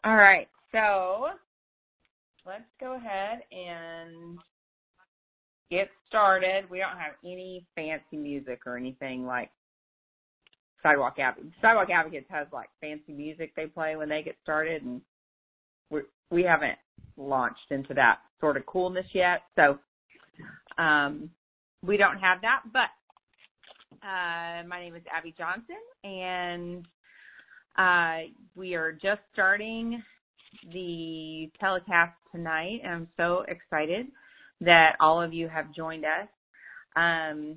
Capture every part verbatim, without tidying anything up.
All right, so let's go ahead and get started. We don't have any fancy music or anything like Sidewalk Advocates. Sidewalk Advocates has like fancy music they play when they get started, and we we haven't launched into that sort of coolness yet, so um, we don't have that. But uh, my name is Abby Johnson, and uh, we are just starting the telecast tonight, and I'm so excited that all of you have joined us. Um,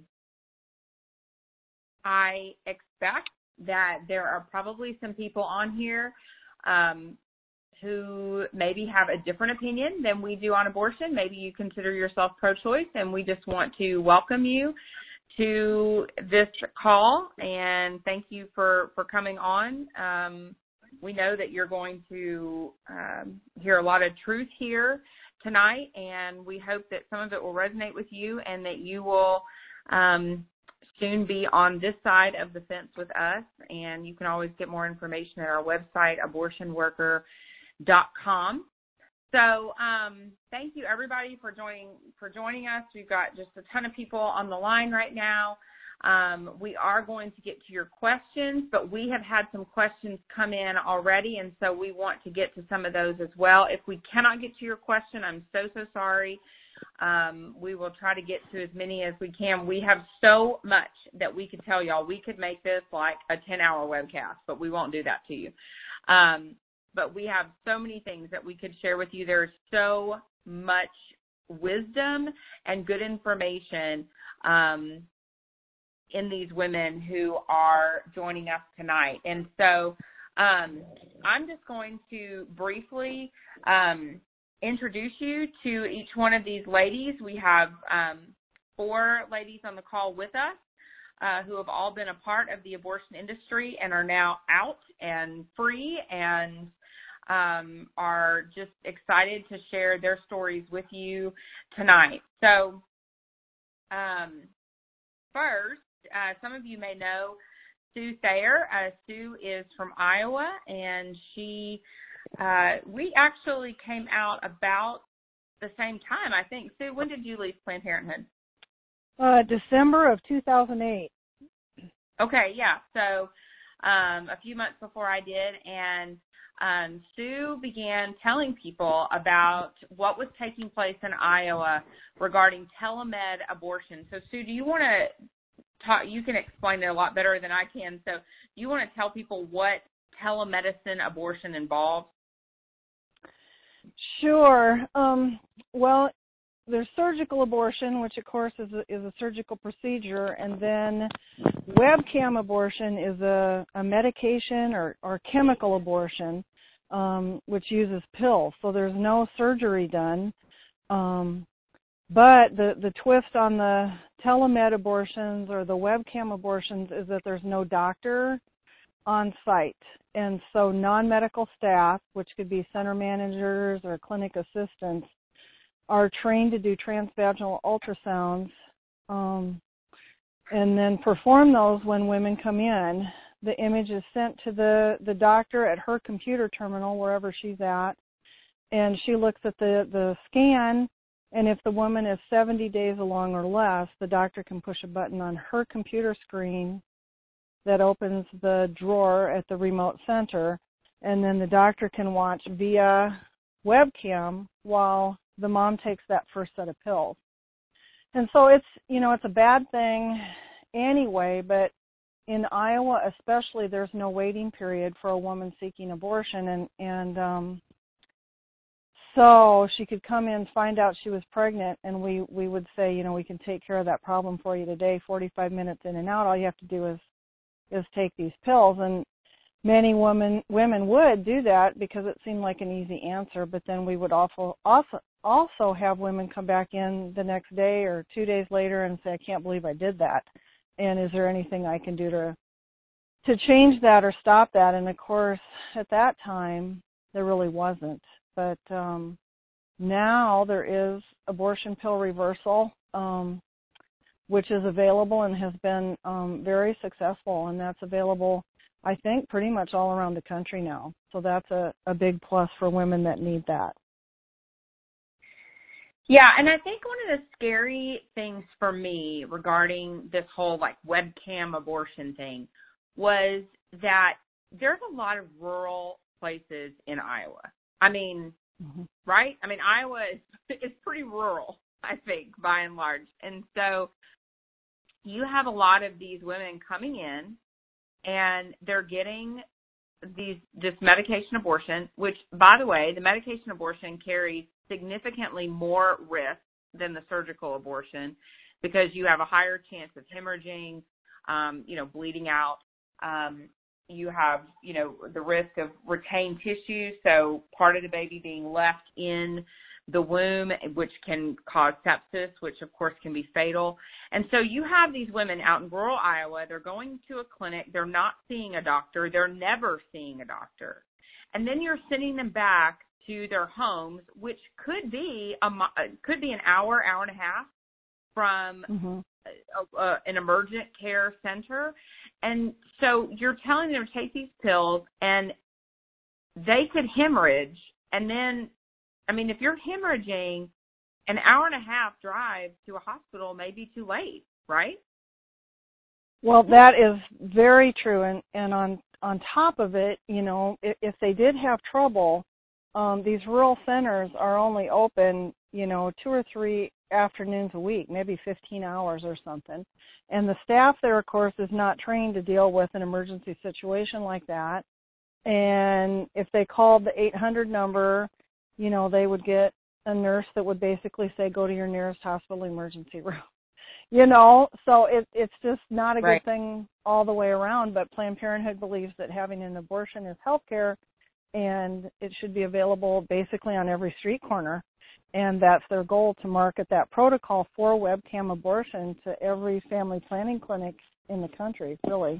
I expect that there are probably some people on here um, who maybe have a different opinion than we do on abortion. Maybe you consider yourself pro-choice, and we just want to welcome you to this call, and thank you for, for coming on. Um, we know that you're going to um, hear a lot of truth here tonight, and we hope that some of it will resonate with you and that you will um, soon be on this side of the fence with us. And you can always get more information at our website, abortion worker dot com. So um, thank you, everybody, for joining for joining us. We've got just a ton of people on the line right now. Um, we are going to get to your questions, but we have had some questions come in already, and so we want to get to some of those as well. If we cannot get to your question, I'm so, so sorry. Um, we will try to get to as many as we can. We have so much that we could tell y'all. We could make this like a ten-hour webcast, but we won't do that to you. Um, but we have so many things that we could share with you. There's so much wisdom and good information um, in these women who are joining us tonight. And so um, I'm just going to briefly um, introduce you to each one of these ladies. We have um, four ladies on the call with us uh, who have all been a part of the abortion industry and are now out and free and um, are just excited to share their stories with you tonight. So um, first, Uh, some of you may know Sue Thayer. Uh, Sue is from Iowa, and she, uh, we actually came out about the same time, I think. Sue, when did you leave Planned Parenthood? Uh, December of two thousand eight. Okay, yeah. So um, a few months before I did, and um, Sue began telling people about what was taking place in Iowa regarding telemed abortion. So, Sue, do you want to talk? You can explain it a lot better than I can. So, do you want to tell people what telemedicine abortion involves? Sure. Um, well, there's surgical abortion, which of course is a, is a surgical procedure, and then webcam abortion is a, a medication or, or chemical abortion, um, which uses pills. So there's no surgery done. Um, but the, the twist on the telemed abortions or the webcam abortions is that there's no doctor on site. And so non-medical staff, which could be center managers or clinic assistants, are trained to do transvaginal ultrasounds um, and then perform those when women come in. The image is sent to the, the doctor at her computer terminal, wherever she's at, and she looks at the, the scan, and if the woman is seventy days along or less, the doctor can push a button on her computer screen that opens the drawer at the remote center, and then the doctor can watch via webcam while the mom takes that first set of pills. And so it's, you know, it's a bad thing anyway, but in Iowa especially, there's no waiting period for a woman seeking abortion, and, and um, so she could come in, find out she was pregnant, and we, we would say, you know, we can take care of that problem for you today, forty-five minutes in and out. All you have to do is is take these pills. And many women women would do that because it seemed like an easy answer, but then we would also also also have women come back in the next day or two days later and say, I can't believe I did that, and is there anything I can do to to change that or stop that? And of course at that time there really wasn't, but um now there is abortion pill reversal, um which is available and has been um, very successful, and that's available I think, pretty much all around the country now. So that's a, a big plus for women that need that. Yeah, and I think one of the scary things for me regarding this whole like webcam abortion thing was that there's a lot of rural places in Iowa. I mean, mm-hmm. right? I mean, Iowa is, is pretty rural, I think, by and large. And so you have a lot of these women coming in and they're getting these this medication abortion, which, by the way, the medication abortion carries significantly more risk than the surgical abortion because you have a higher chance of hemorrhaging, um, you know, bleeding out. Um, you have, you know, the risk of retained tissue, so part of the baby being left in the womb, which can cause sepsis, which, of course, can be fatal. And so you have these women out in rural Iowa. They're going to a clinic. They're not seeing a doctor. They're never seeing a doctor. And then you're sending them back to their homes, which could be a, could be an hour, hour and a half from mm-hmm. a, a, an emergent care center. And so you're telling them to take these pills, and they could hemorrhage. And then, I mean, if you're hemorrhaging, an hour and a half drive to a hospital may be too late, right? Well, that is very true. And, and on, on top of it, you know, if, if they did have trouble, um, these rural centers are only open, you know, two or three afternoons a week, maybe fifteen hours or something. And the staff there, of course, is not trained to deal with an emergency situation like that. And if they called the eight hundred number, you know, they would get a nurse that would basically say, go to your nearest hospital emergency room. You know, so it, it's just not a right. good thing all the way around. But Planned Parenthood believes that having an abortion is health care, and it should be available basically on every street corner. And that's their goal, to market that protocol for webcam abortion to every family planning clinic in the country, really.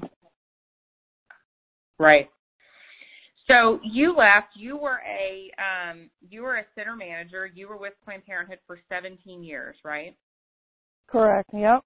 Right. So you left. You were a um, you were a center manager. You were with Planned Parenthood for seventeen years, right? Correct. Yep.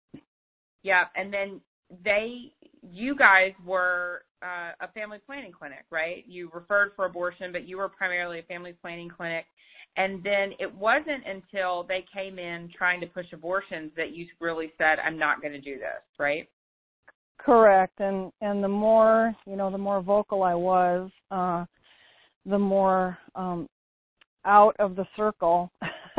Yeah, and then they, you guys were uh, a family planning clinic, right? You referred for abortion, but you were primarily a family planning clinic. And then it wasn't until they came in trying to push abortions that you really said, "I'm not going to do this," right? Correct. And and the more, you know, the more vocal I was, uh, the more um, out of the circle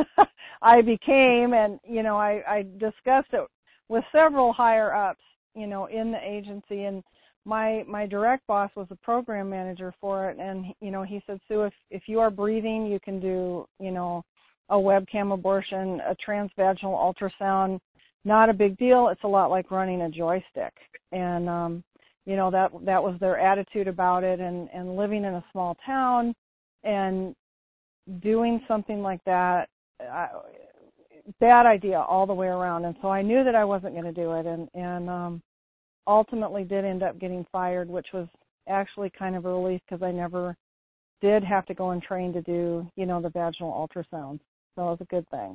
I became. And, you know, I, I discussed it with several higher ups, you know, in the agency. And my my direct boss was a program manager for it. And, you know, he said, "Sue, if, if you are breathing, you can do, you know, a webcam abortion, a transvaginal ultrasound. Not a big deal. It's a lot like running a joystick." And, um, you know, that that was their attitude about it. And, and living in a small town and doing something like that, I, bad idea all the way around. And so I knew that I wasn't going to do it, and, and um, ultimately did end up getting fired, which was actually kind of a relief because I never did have to go and train to do, you know, the vaginal ultrasounds. So it was a good thing.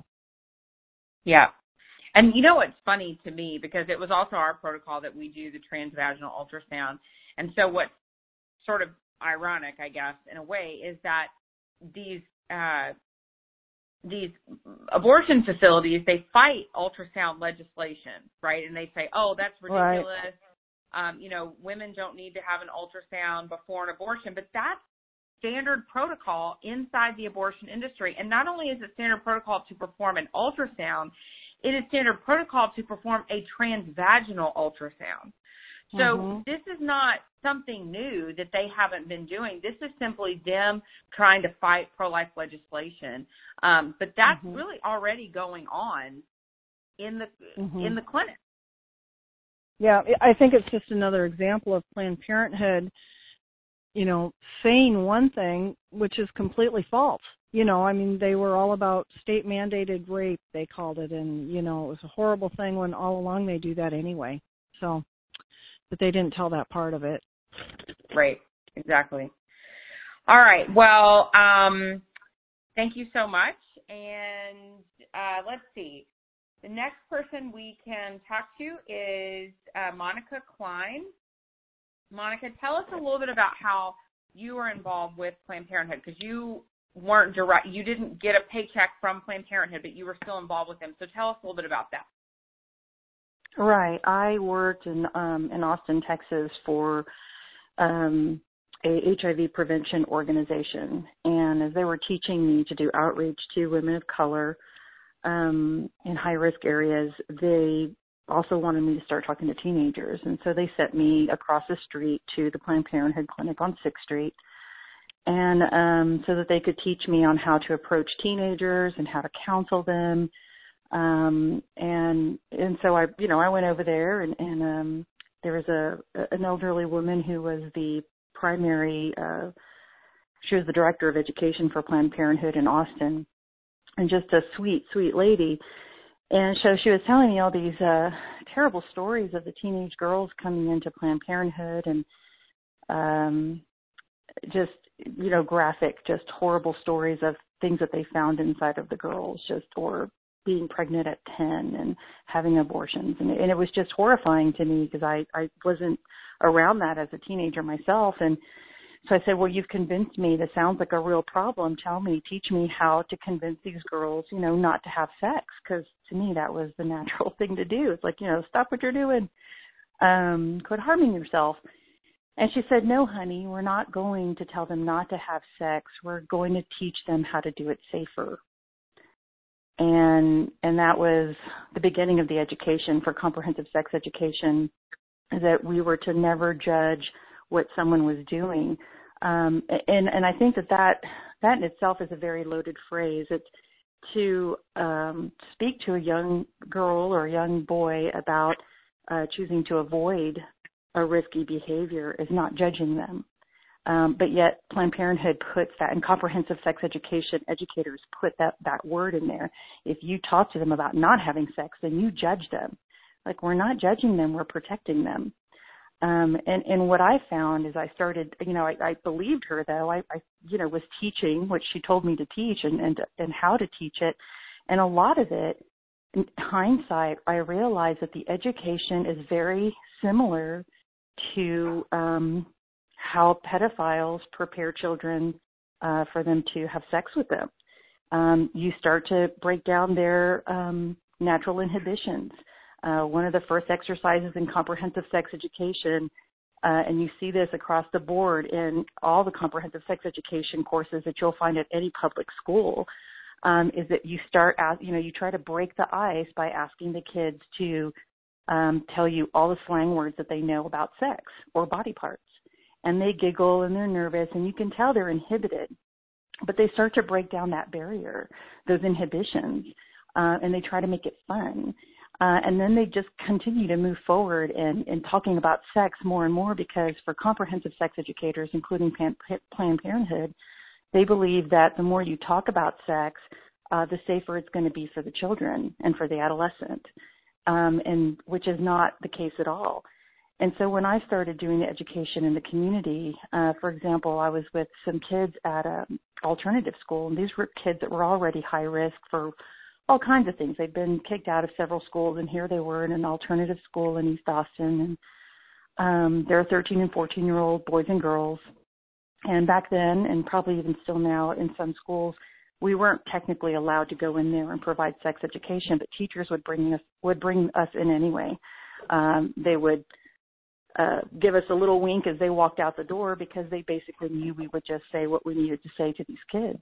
Yeah. And you know what's funny to me, because it was also our protocol that we do the transvaginal ultrasound. And so what's sort of ironic, I guess, in a way, is that these uh, these abortion facilities, they fight ultrasound legislation, right? And they say, "Oh, that's ridiculous. Right. Um, you know, women don't need to have an ultrasound before an abortion." But that's standard protocol inside the abortion industry. And not only is it standard protocol to perform an ultrasound, it is standard protocol to perform a transvaginal ultrasound. So mm-hmm. this is not something new that they haven't been doing. This is simply them trying to fight pro-life legislation. Um, but that's mm-hmm. really already going on in the mm-hmm. in the clinic. Yeah, I think it's just another example of Planned Parenthood, you know, saying one thing which is completely false. You know, I mean, they were all about state-mandated rape, they called it, and, you know, it was a horrible thing when all along they do that anyway. So, but they didn't tell that part of it. Right, exactly. All right, well, um, thank you so much. And uh, let's see. The next person we can talk to is uh, Monica Klein. Monica, tell us a little bit about how you were involved with Planned Parenthood, because you weren't direct, you didn't get a paycheck from Planned Parenthood, but you were still involved with them. So tell us a little bit about that. Right. I worked in um, in Austin, Texas for um, a H I V prevention organization, and as they were teaching me to do outreach to women of color um, in high-risk areas, they also wanted me to start talking to teenagers, and so they sent me across the street to the Planned Parenthood clinic on sixth street, and um, so that they could teach me on how to approach teenagers and how to counsel them. Um, and, and so I, you know, I went over there and, and, um, there was a, an elderly woman who was the primary, uh, she was the director of education for Planned Parenthood in Austin, and just a sweet, sweet lady. And so she was telling me all these, uh, terrible stories of the teenage girls coming into Planned Parenthood, and, um, just, you know, graphic, just horrible stories of things that they found inside of the girls, just, or being pregnant at ten and having abortions. And, and it was just horrifying to me because I, I wasn't around that as a teenager myself. And so I said, well, you've convinced me. This sounds like a real problem. Tell me, teach me how to convince these girls, you know, not to have sex, because to me that was the natural thing to do. It's like, you know, stop what you're doing. Um, quit harming yourself. And she said, no, honey, we're not going to tell them not to have sex. We're going to teach them how to do it safer. And and that was the beginning of the education for comprehensive sex education, that we were to never judge what someone was doing. Um, and, and I think that, that that in itself is a very loaded phrase. It's to um, speak to a young girl or a young boy about uh, choosing to avoid a risky behavior is not judging them. Um, but yet Planned Parenthood puts that, and comprehensive sex education educators put that, that word in there. If you talk to them about not having sex, then you judge them. Like, we're not judging them, we're protecting them. Um, and, and what I found is I started, you know, I, I believed her, though. I, I, you know, was teaching what she told me to teach and, and, and how to teach it. And a lot of it, in hindsight, I realized that the education is very similar to um, how pedophiles prepare children uh, for them to have sex with them. Um, you start to break down their um, natural inhibitions. Uh, one of the first exercises in comprehensive sex education, uh, and you see this across the board in all the comprehensive sex education courses that you'll find at any public school, um, is that you start, as, you know, you try to break the ice by asking the kids to um, tell you all the slang words that they know about sex or body parts. And they giggle and they're nervous, and you can tell they're inhibited. But they start to break down that barrier, those inhibitions, uh, and they try to make it fun. Uh, and then they just continue to move forward in, in talking about sex more and more, because for comprehensive sex educators, including Pan, Planned Parenthood, they believe that the more you talk about sex, uh, the safer it's going to be for the children and for the adolescent, um, and which is not the case at all. And so when I started doing the education in the community, uh, for example, I was with some kids at an alternative school, and these were kids that were already high risk for all kinds of things. They'd been kicked out of several schools, and here they were in an alternative school in East Austin. And um, they're thirteen and fourteen-year-old boys and girls. And back then, and probably even still now in some schools, we weren't technically allowed to go in there and provide sex education, but teachers would bring us would bring us in anyway. Um, they would Uh, give us a little wink as they walked out the door, because they basically knew we would just say what we needed to say to these kids.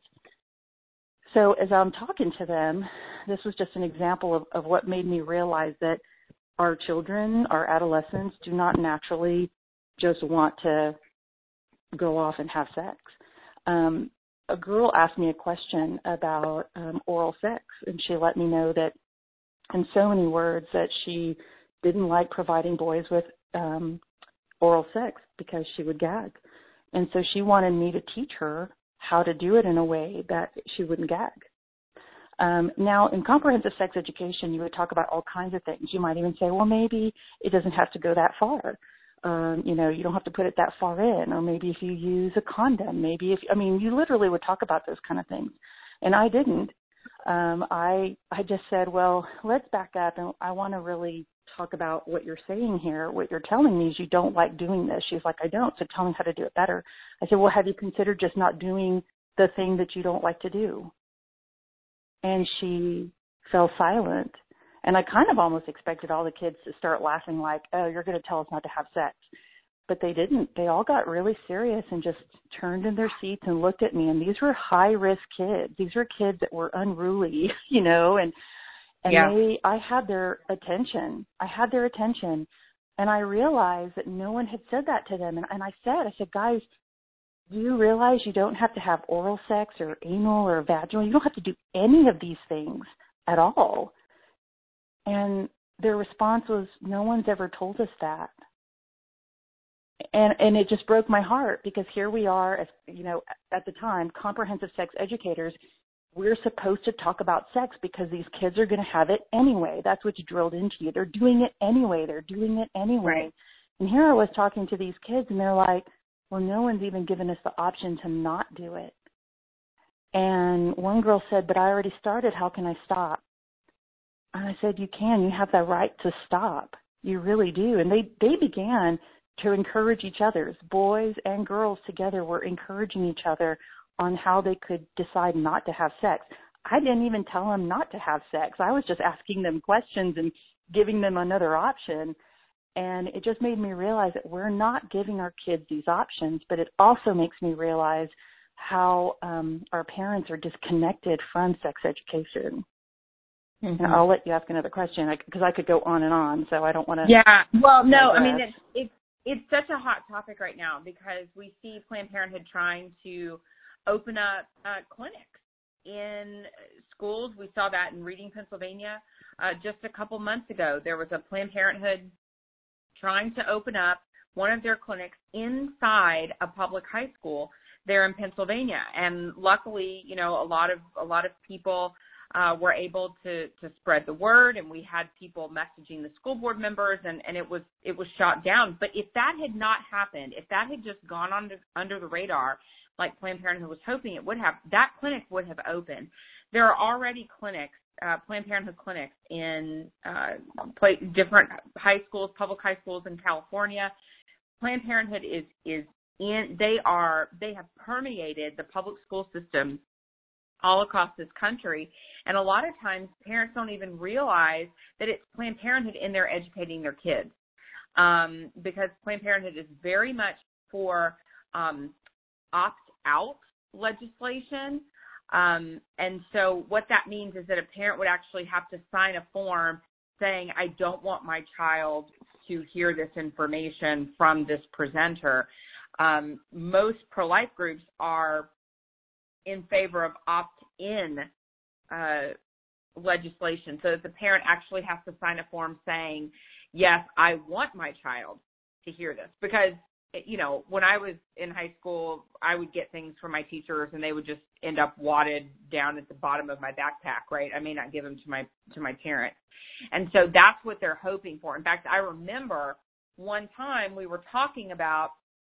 So as I'm talking to them, this was just an example of, of what made me realize that our children, our adolescents, do not naturally just want to go off and have sex. Um, a girl asked me a question about um, oral sex, and she let me know that in so many words that she didn't like providing boys with um, oral sex because she would gag. And so she wanted me to teach her how to do it in a way that she wouldn't gag. Um, now, in comprehensive sex education, you would talk about all kinds of things. You might even say, well, maybe it doesn't have to go that far. Um, you know, you don't have to put it that far in. Or maybe if you use a condom, maybe if, I mean, you literally would talk about those kind of things. And I didn't. Um, I I just said, well, let's back up, and I want to really talk about what you're saying here. What you're telling me is you don't like doing this. She's like, I don't, so tell me how to do it better. I said, well, have you considered just not doing the thing that you don't like to do? And she fell silent. And I kind of almost expected all the kids to start laughing like, oh, you're going to tell us not to have sex. But they didn't. They all got really serious and just turned in their seats and looked at me. And these were high-risk kids. These were kids that were unruly, you know, and and yeah. they, I had their attention. I had their attention. And I realized that no one had said that to them. And, and I said, I said, guys, do you realize you don't have to have oral sex or anal or vaginal? You don't have to do any of these things at all. And their response was, no one's ever told us that. And and it just broke my heart, because here we are, as you know, at the time, comprehensive sex educators. We're supposed to talk about sex because these kids are going to have it anyway. That's what's drilled into you. They're doing it anyway. They're doing it anyway. Right. And here I was talking to these kids, and they're like, well, no one's even given us the option to not do it. And one girl said, but I already started. How can I stop? And I said, you can. You have the right to stop. You really do. And they, they began to encourage each other. Boys and girls together were encouraging each other on how they could decide not to have sex. I didn't even tell them not to have sex. I was just asking them questions and giving them another option. And it just made me realize that we're not giving our kids these options, but it also makes me realize how um, our parents are disconnected from sex education. Mm-hmm. And I'll let you ask another question, because I could go on and on, so I don't want to. Yeah, well, no, I mean, it's, it's It's such a hot topic right now, because we see Planned Parenthood trying to open up uh, clinics in schools. We saw that in Reading, Pennsylvania, uh, just a couple months ago. There was a Planned Parenthood trying to open up one of their clinics inside a public high school there in Pennsylvania. And luckily, you know, a lot of a lot of people Uh, were able to, to spread the word, and we had people messaging the school board members, and, and it was it was shot down. But if that had not happened, if that had just gone under, under the radar, like Planned Parenthood was hoping it would have, that clinic would have opened. There are already clinics, uh, Planned Parenthood clinics in uh, play, different high schools, public high schools in California. Planned Parenthood is is in. They are they have permeated the public school system all across this country. And a lot of times parents don't even realize that it's Planned Parenthood in there educating their kids, um, because Planned Parenthood is very much for um, opt-out legislation. Um, and so what that means is that a parent would actually have to sign a form saying, I don't want my child to hear this information from this presenter. Um, most pro-life groups are in favor of opt-in uh, legislation, so that the parent actually has to sign a form saying, yes, I want my child to hear this. Because, you know, when I was in high school, I would get things from my teachers, and they would just end up wadded down at the bottom of my backpack, right? I may not give them to my to my parents. And so that's what they're hoping for. In fact, I remember one time we were talking about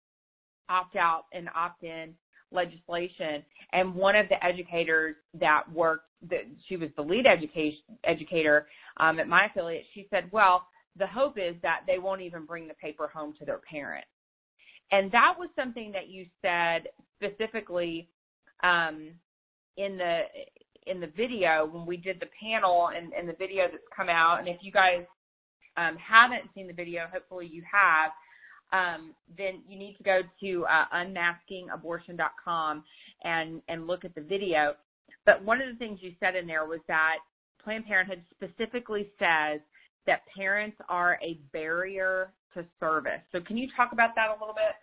opt-out and opt-in legislation, and one of the educators that worked, that she was the lead education educator um, at my affiliate, she said, well, the hope is that they won't even bring the paper home to their parents. And that was something that you said specifically um, in the in the video when we did the panel, and, and the video that's come out. And if you guys um, haven't seen the video, hopefully you have, Um, then you need to go to uh, unmasking abortion dot com and, and look at the video. But one of the things you said in there was that Planned Parenthood specifically says that parents are a barrier to service. So can you talk about that a little bit?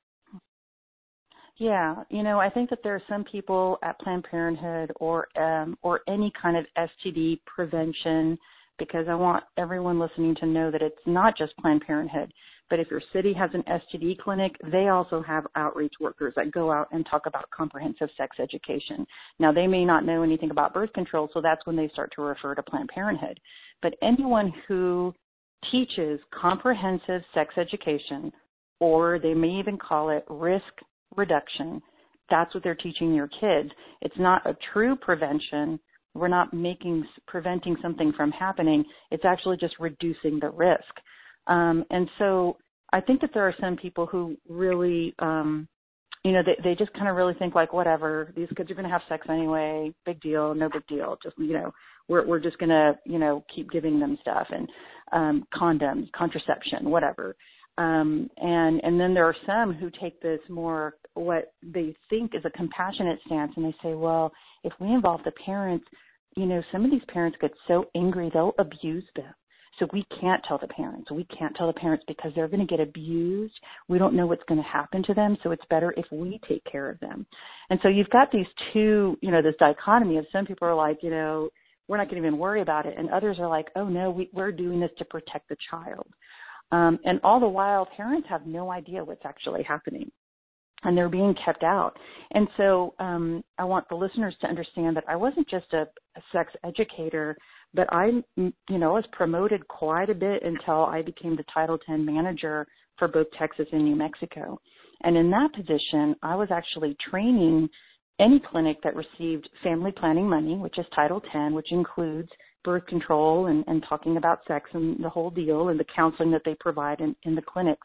Yeah, you know, I think that there are some people at Planned Parenthood or um, or any kind of S T D prevention, because I want everyone listening to know that it's not just Planned Parenthood. But if your city has an S T D clinic, they also have outreach workers that go out and talk about comprehensive sex education. Now, they may not know anything about birth control, so that's when they start to refer to Planned Parenthood. But anyone who teaches comprehensive sex education, or they may even call it risk reduction, that's what they're teaching your kids. It's not a true prevention we're not making, preventing something from happening. It's actually just reducing the risk. Um, and so I think that there are some people who really, um, you know, they, they just kind of really think like, whatever, these kids are going to have sex anyway, big deal, no big deal. Just, you know, we're, we're just going to, you know, keep giving them stuff and um, condoms, contraception, whatever. Um, and, and then there are some who take this more, what they think is a compassionate stance, and they say, well, if we involve the parents, you know, some of these parents get so angry, they'll abuse them. So we can't tell the parents. We can't tell the parents because they're going to get abused. We don't know what's going to happen to them, so it's better if we take care of them. And so you've got these two, you know, this dichotomy of some people are like, you know, we're not going to even worry about it, and others are like, oh, no, we, we're doing this to protect the child. Um, and all the while, parents have no idea what's actually happening, and they're being kept out. And so um, I want the listeners to understand that I wasn't just a, a sex educator, but I, you know, was promoted quite a bit until I became the Title ten manager for both Texas and New Mexico. And in that position, I was actually training any clinic that received family planning money, which is Title ten, which includes birth control and, and talking about sex and the whole deal and the counseling that they provide in, in the clinics.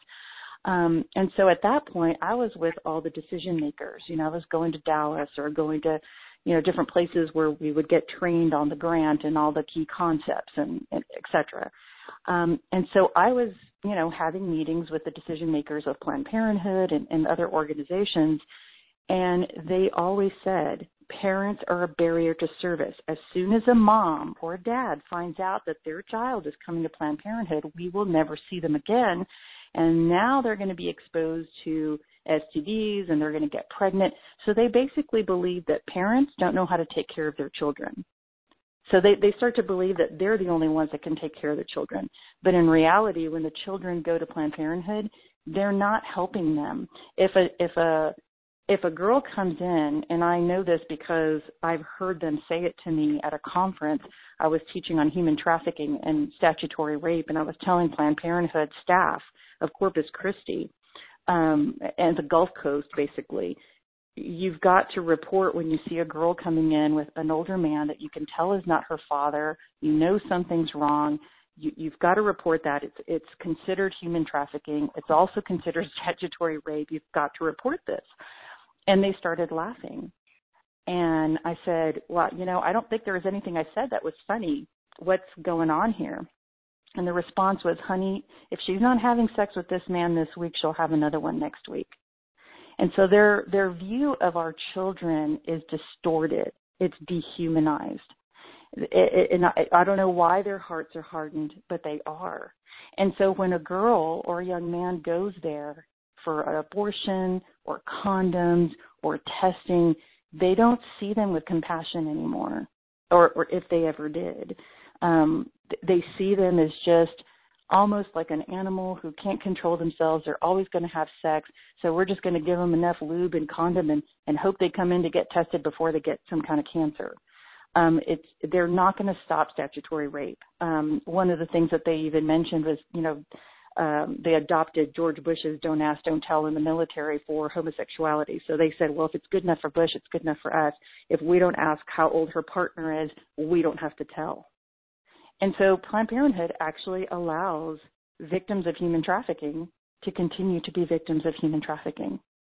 Um, and so at that point, I was with all the decision makers. You know, I was going to Dallas or going to, you know, different places where we would get trained on the grant and all the key concepts and, and et cetera. Um, and so I was, you know, having meetings with the decision makers of Planned Parenthood and, and other organizations, and they always said, parents are a barrier to service. As soon as a mom or a dad finds out that their child is coming to Planned Parenthood, we will never see them again. And now they're going to be exposed to S T Ds and they're going to get pregnant. So they basically believe that parents don't know how to take care of their children. So they, they start to believe that they're the only ones that can take care of the children. But in reality, when the children go to Planned Parenthood, they're not helping them. If a, if a, if a girl comes in, and I know this because I've heard them say it to me at a conference, I was teaching on human trafficking and statutory rape, and I was telling Planned Parenthood staff of Corpus Christi um, and the Gulf Coast, basically, you've got to report when you see a girl coming in with an older man that you can tell is not her father, you know something's wrong. You, you've got to report that. It's, it's considered human trafficking. It's also considered statutory rape. You've got to report this. And they started laughing. And I said, well, you know, I don't think there was anything I said that was funny. What's going on here? And the response was, honey, if she's not having sex with this man this week, she'll have another one next week. And so their their view of our children is distorted. It's dehumanized. It, it, and I, I don't know why their hearts are hardened, but they are. And so when a girl or a young man goes there for an abortion or condoms or testing, they don't see them with compassion anymore, or, or if they ever did. Um, they see them as just almost like an animal who can't control themselves. They're always going to have sex, so we're just going to give them enough lube and condom and, and hope they come in to get tested before they get some kind of cancer. Um, it's they're not going to stop statutory rape. Um, one of the things that they even mentioned was, you know, um, they adopted George Bush's "Don't Ask, Don't Tell" in the military for homosexuality. So they said, well, if it's good enough for Bush, it's good enough for us. If we don't ask how old her partner is, we don't have to tell. And so Planned Parenthood actually allows victims of human trafficking to continue to be victims of human trafficking.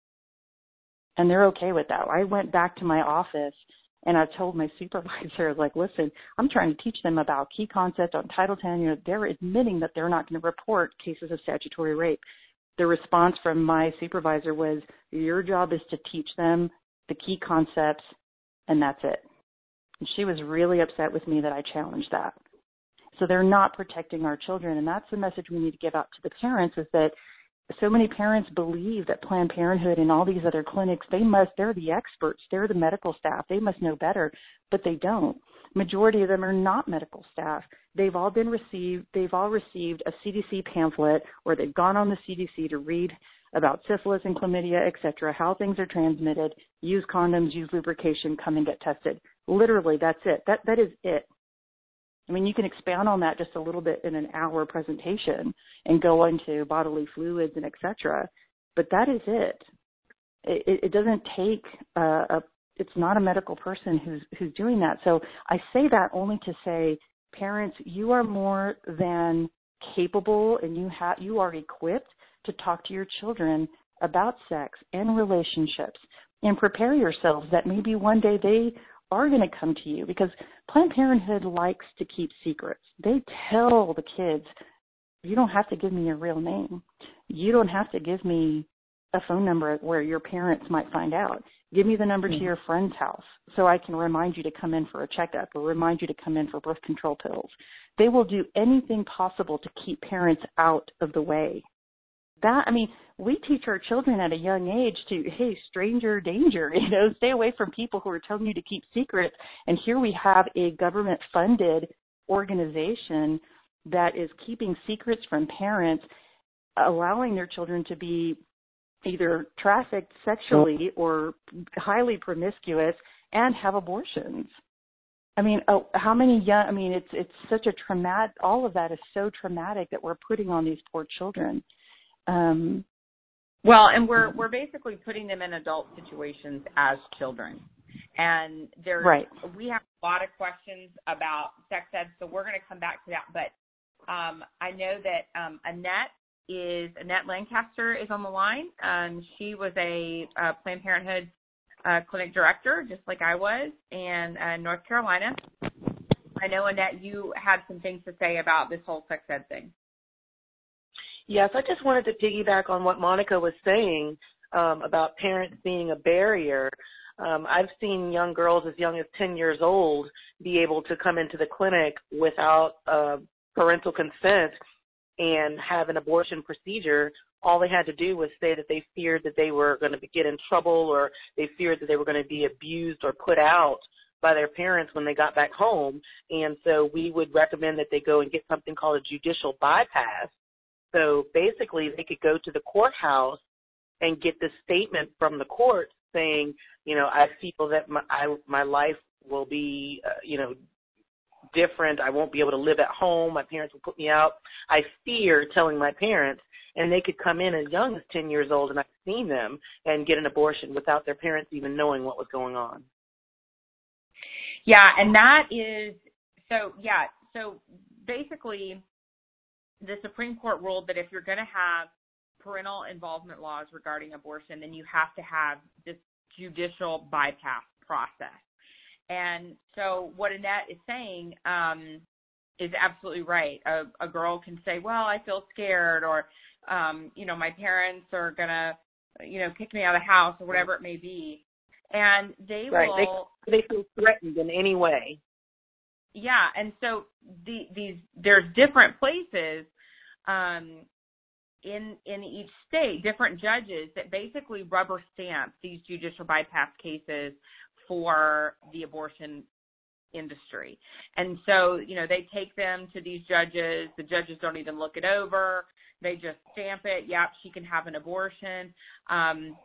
And they're okay with that. I went back to my office and I told my supervisor, like, listen, I'm trying to teach them about key concepts on Title ten. You know, they're admitting that they're not going to report cases of statutory rape. The response from my supervisor was, your job is to teach them the key concepts, and that's it. And she was really upset with me that I challenged that. So they're not protecting our children, and that's the message we need to give out to the parents, is that so many parents believe that Planned Parenthood and all these other clinics, they must, they're the experts, they're the medical staff, they must know better, but they don't. Majority of them are not medical staff. They've all been received, they've all received a C D C pamphlet, or they've gone on the C D C to read about syphilis and chlamydia, et cetera, how things are transmitted, use condoms, use lubrication, come and get tested. Literally, that's it. That That is it. I mean, you can expand on that just a little bit in an hour presentation and go into bodily fluids and et cetera, but that is it. It, it doesn't take uh, a, it's not a medical person who's who's doing that. So I say that only to say, parents, you are more than capable, and you have you are equipped to talk to your children about sex and relationships, and prepare yourselves that maybe one day they are going to come to you, because Planned Parenthood likes to keep secrets. They tell the kids, you don't have to give me your real name. You don't have to give me a phone number where your parents might find out. Give me the number mm-hmm. to your friend's house so I can remind you to come in for a checkup or remind you to come in for birth control pills. They will do anything possible to keep parents out of the way. That, I mean, we teach our children at a young age to, hey, stranger danger, you know, stay away from people who are telling you to keep secrets. And here we have a government-funded organization that is keeping secrets from parents, allowing their children to be either trafficked sexually or highly promiscuous and have abortions. I mean, oh, how many young, I mean, it's it's such a traumatic, all of that is so traumatic that we're putting on these poor children. Um, well, and we're we're basically putting them in adult situations as children. And there's, right. we have a lot of questions about sex ed, so we're going to come back to that. But um, I know that um, Annette is, Annette Lancaster is on the line. Um, she was a uh, Planned Parenthood uh, clinic director, just like I was, in uh, North Carolina. I know, Annette, you had some things to say about this whole sex ed thing. Yes, I just wanted to piggyback on what Monica was saying um, about parents being a barrier. Um, I've seen young girls as young as ten years old be able to come into the clinic without uh, parental consent and have an abortion procedure. All they had to do was say that they feared that they were going to get in trouble, or they feared that they were going to be abused or put out by their parents when they got back home. And so we would recommend that they go and get something called a judicial bypass. So basically they could go to the courthouse and get this statement from the court saying, you know, I feel that my, I, my life will be, uh, you know, different. I won't be able to live at home. My parents will put me out. I fear telling my parents. And they could come in as young as ten years old, and I've seen them, and get an abortion without their parents even knowing what was going on. Yeah, and that is, so, yeah, so basically the Supreme Court ruled that if you're going to have parental involvement laws regarding abortion, then you have to have this judicial bypass process. And so what Annette is saying um, is absolutely right. A, a girl can say, well, I feel scared, or, um, you know, my parents are going to, you know, kick me out of the house, or whatever it may be. And they right. will. They, they feel threatened in any way. Yeah. And so the, these, there's different places um, in, in each state, different judges that basically rubber stamp these judicial bypass cases for the abortion industry. And so, you know, they take them to these judges. The judges don't even look it over. They just stamp it. Yep, she can have an abortion. Um,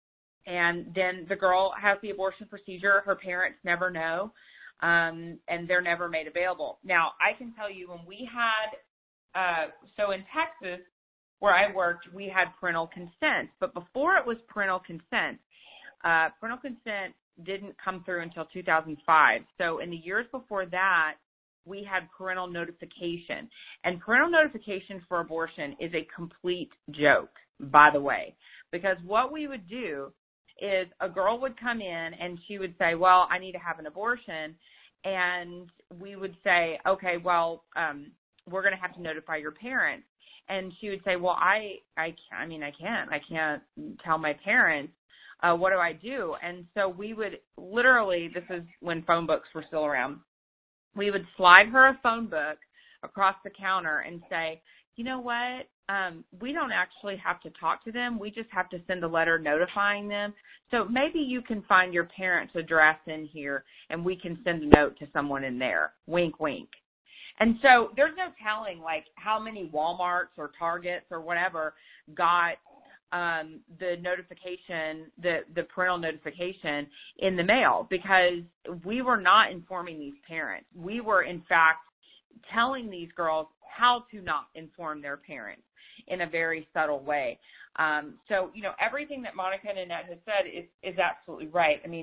and then the girl has the abortion procedure. Her parents never know, um, and they're never made available. Now, I can tell you when we had, uh, so in Texas, where I worked, we had parental consent. But before it was parental consent, uh, parental consent didn't come through until two thousand five. So in the years before that, we had parental notification. And parental notification for abortion is a complete joke, by the way, because what we would do is a girl would come in and she would say, well, I need to have an abortion. And we would say, okay, well, um, we're going to have to notify your parents. And she would say, well, I, I, I mean, I can't, I can't tell my parents. Uh, what do I do? And so we would literally, this is when phone books were still around, we would slide her a phone book across the counter and say, you know what, um, we don't actually have to talk to them. We just have to send a letter notifying them. So maybe you can find your parents' address in here and we can send a note to someone in there. Wink, wink. And so there's no telling, like, how many Walmarts or Targets or whatever got Um, the notification, the, the parental notification in the mail, because we were not informing these parents. We were, in fact, telling these girls how to not inform their parents in a very subtle way. Um, so, you know, everything that Monica and Annette has said is, is absolutely right. I mean,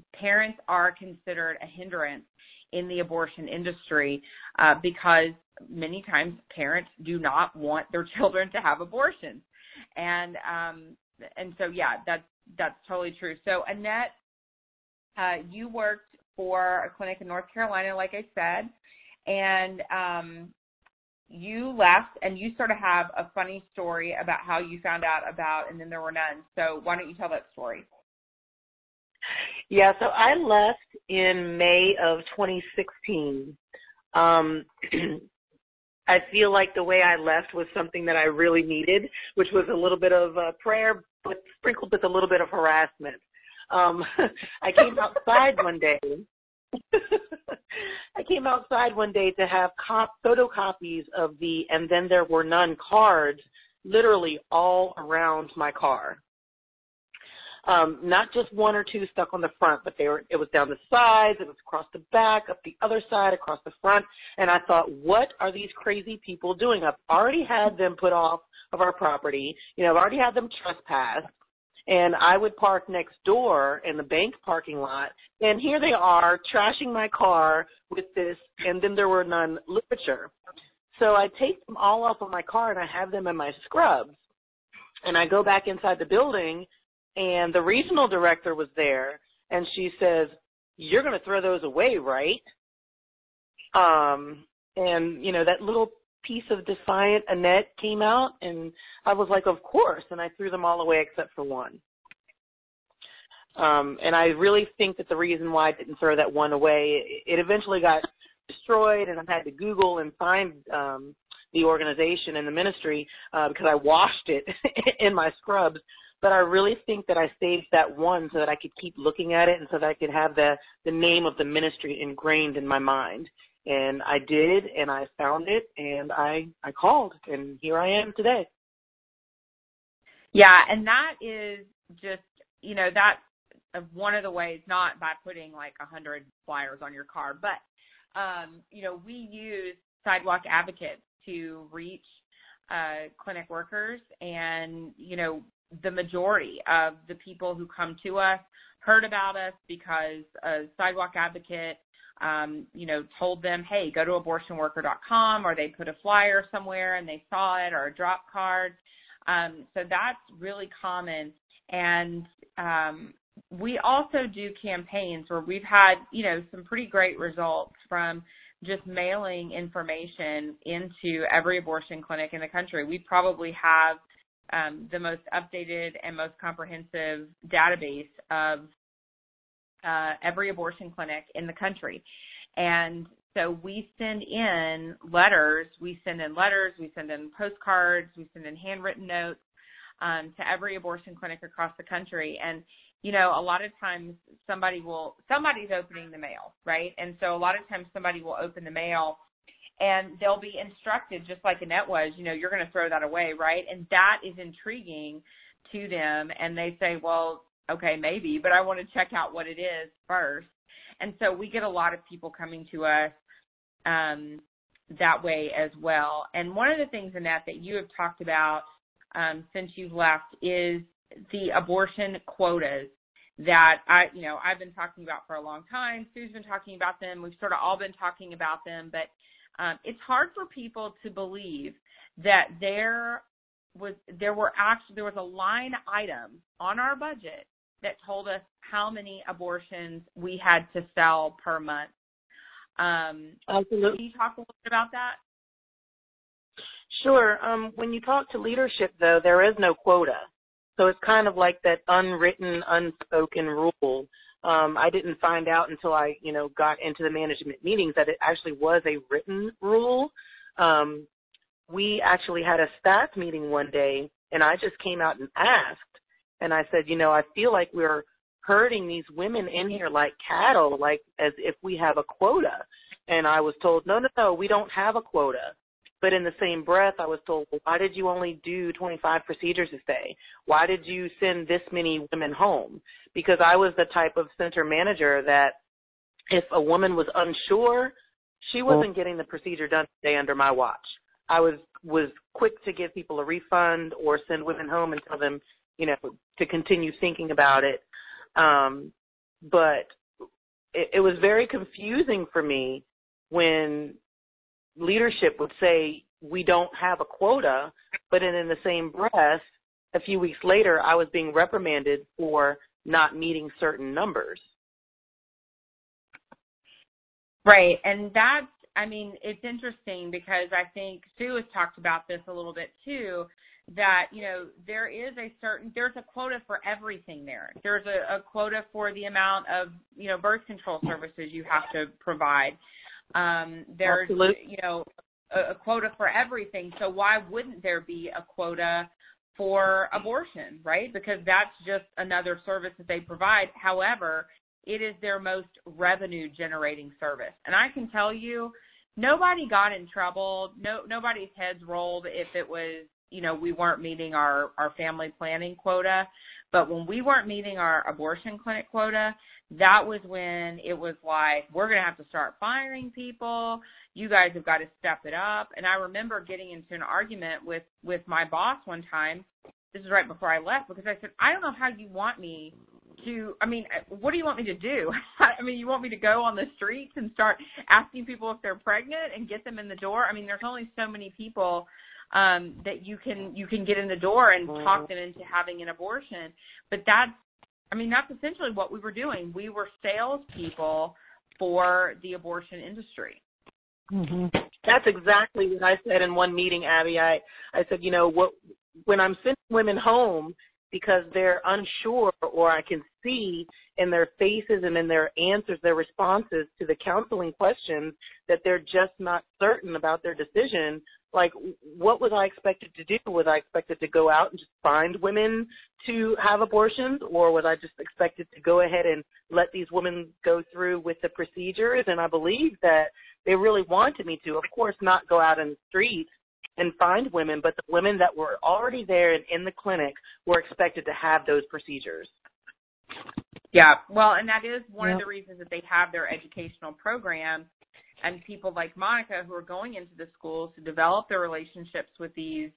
parents are considered a hindrance in the abortion industry uh, because many times parents do not want their children to have abortions. And um, and so, yeah, that's, that's totally true. So, Annette, uh, you worked for a clinic in North Carolina, like I said, and um, you left, and you sort of have a funny story about how you found out about And Then There Were None. So why don't you tell that story? Yeah, so I left in May of twenty sixteen. Um, I feel like the way I left was something that I really needed, which was a little bit of uh, prayer, but sprinkled with a little bit of harassment. Um, I came outside one day. I came outside one day to have cop- photocopies of the And Then There Were None cards literally all around my car. Um, not just one or two stuck on the front, but they were, it was down the sides, it was across the back, up the other side, across the front. And I thought, what are these crazy people doing? I've already had them put off of our property. You know, I've already had them trespass. And I would park next door in the bank parking lot. And here they are trashing my car with this And Then There Were None literature. So I take them all off of my car and I have them in my scrubs. And I go back inside the building, and the regional director was there, and she says, "You're going to throw those away, right?" Um, and, you know, that little piece of defiant Annette came out, and I was like, of course, and I threw them all away except for one. Um, and I really think that the reason why I didn't throw that one away, it eventually got destroyed, and I had to Google and find um, the organization and the ministry uh, because I washed it in my scrubs. But I really think that I saved that one so that I could keep looking at it and so that I could have the, the name of the ministry ingrained in my mind. And I did, and I found it, and I, I called, and here I am today. Yeah, and that is just, you know, that's one of the ways, not by putting like a hundred flyers on your car, but, um, you know, we use Sidewalk Advocates to reach uh, clinic workers, and, you know, the majority of the people who come to us heard about us because a Sidewalk Advocate, um, you know, told them, hey, go to abortion worker dot com, or they put a flyer somewhere and they saw it, or a drop card. Um, so that's really common. And um, we also do campaigns where we've had, you know, some pretty great results from just mailing information into every abortion clinic in the country. We probably have Um, the most updated and most comprehensive database of uh, every abortion clinic in the country. And so we send in letters, we send in letters, we send in postcards, we send in handwritten notes um, to every abortion clinic across the country. And, you know, a lot of times somebody will, somebody's opening the mail, right? And so a lot of times somebody will open the mail and they'll be instructed, just like Annette was, you know, you're going to throw that away, right? And that is intriguing to them. And they say, well, okay, maybe, but I want to check out what it is first. And so we get a lot of people coming to us um, that way as well. And one of the things, Annette, that you have talked about um, since you've left is the abortion quotas that I, you know, I've been talking about for a long time. Sue's been talking about them. We've sort of all been talking about them, but Um, it's hard for people to believe that there was there were actually there was a line item on our budget that told us how many abortions we had to sell per month. Um, Absolutely. Can you talk a little bit about that? Sure. Um, when you talk to leadership, though, there is no quota. So it's kind of like that unwritten, unspoken rule. Um, I didn't find out until I, you know, got into the management meetings that it actually was a written rule. Um, we actually had a staff meeting one day, and I just came out and asked, and I said, you know, I feel like we're herding these women in here like cattle, like as if we have a quota. And I was told, no, no, no, we don't have a quota. But in the same breath, I was told, well, why did you only do twenty-five procedures this day? Why did you send this many women home? Because I was the type of center manager that if a woman was unsure, she wasn't getting the procedure done today under my watch. I was, was quick to give people a refund or send women home and tell them, you know, to continue thinking about it. Um, but it, it was very confusing for me when leadership would say, we don't have a quota, but then in the same breath, a few weeks later, I was being reprimanded for not meeting certain numbers. Right. And that's, I mean, it's interesting because I think Sue has talked about this a little bit too, that, you know, there is a certain, there's a quota for everything there. There's a, a quota for the amount of, you know, birth control services you have to provide. Um, there's, Absolutely. you know, a, a quota for everything. So why wouldn't there be a quota for abortion, right? Because that's just another service that they provide. However, it is their most revenue-generating service. And I can tell you, nobody got in trouble. No, nobody's heads rolled if it was, you know, we weren't meeting our, our family planning quota. But when we weren't meeting our abortion clinic quota, that was when it was like, we're going to have to start firing people. You guys have got to step it up. And I remember getting into an argument with, with my boss one time. This is right before I left, because I said, I don't know how you want me to, I mean, what do you want me to do? I mean, you want me to go on the streets and start asking people if they're pregnant and get them in the door? I mean, there's only so many people um, that you can you can get in the door and talk them into having an abortion. But that's, I mean, that's essentially what we were doing. We were salespeople for the abortion industry. Mm-hmm. That's exactly what I said in one meeting, Abby. I, I said, you know, what when I'm sending women home because they're unsure, or I can see in their faces and in their answers, their responses to the counseling questions, that they're just not certain about their decision. Like, what was I expected to do? Was I expected to go out and just find women to have abortions, or was I just expected to go ahead and let these women go through with the procedures? And I believe that they really wanted me to, of course, not go out in the streets and find women, but the women that were already there and in the clinic were expected to have those procedures. Yeah, well, and that is one yep. of the reasons that they have their educational program, and people like Monica who are going into the schools to develop their relationships with these,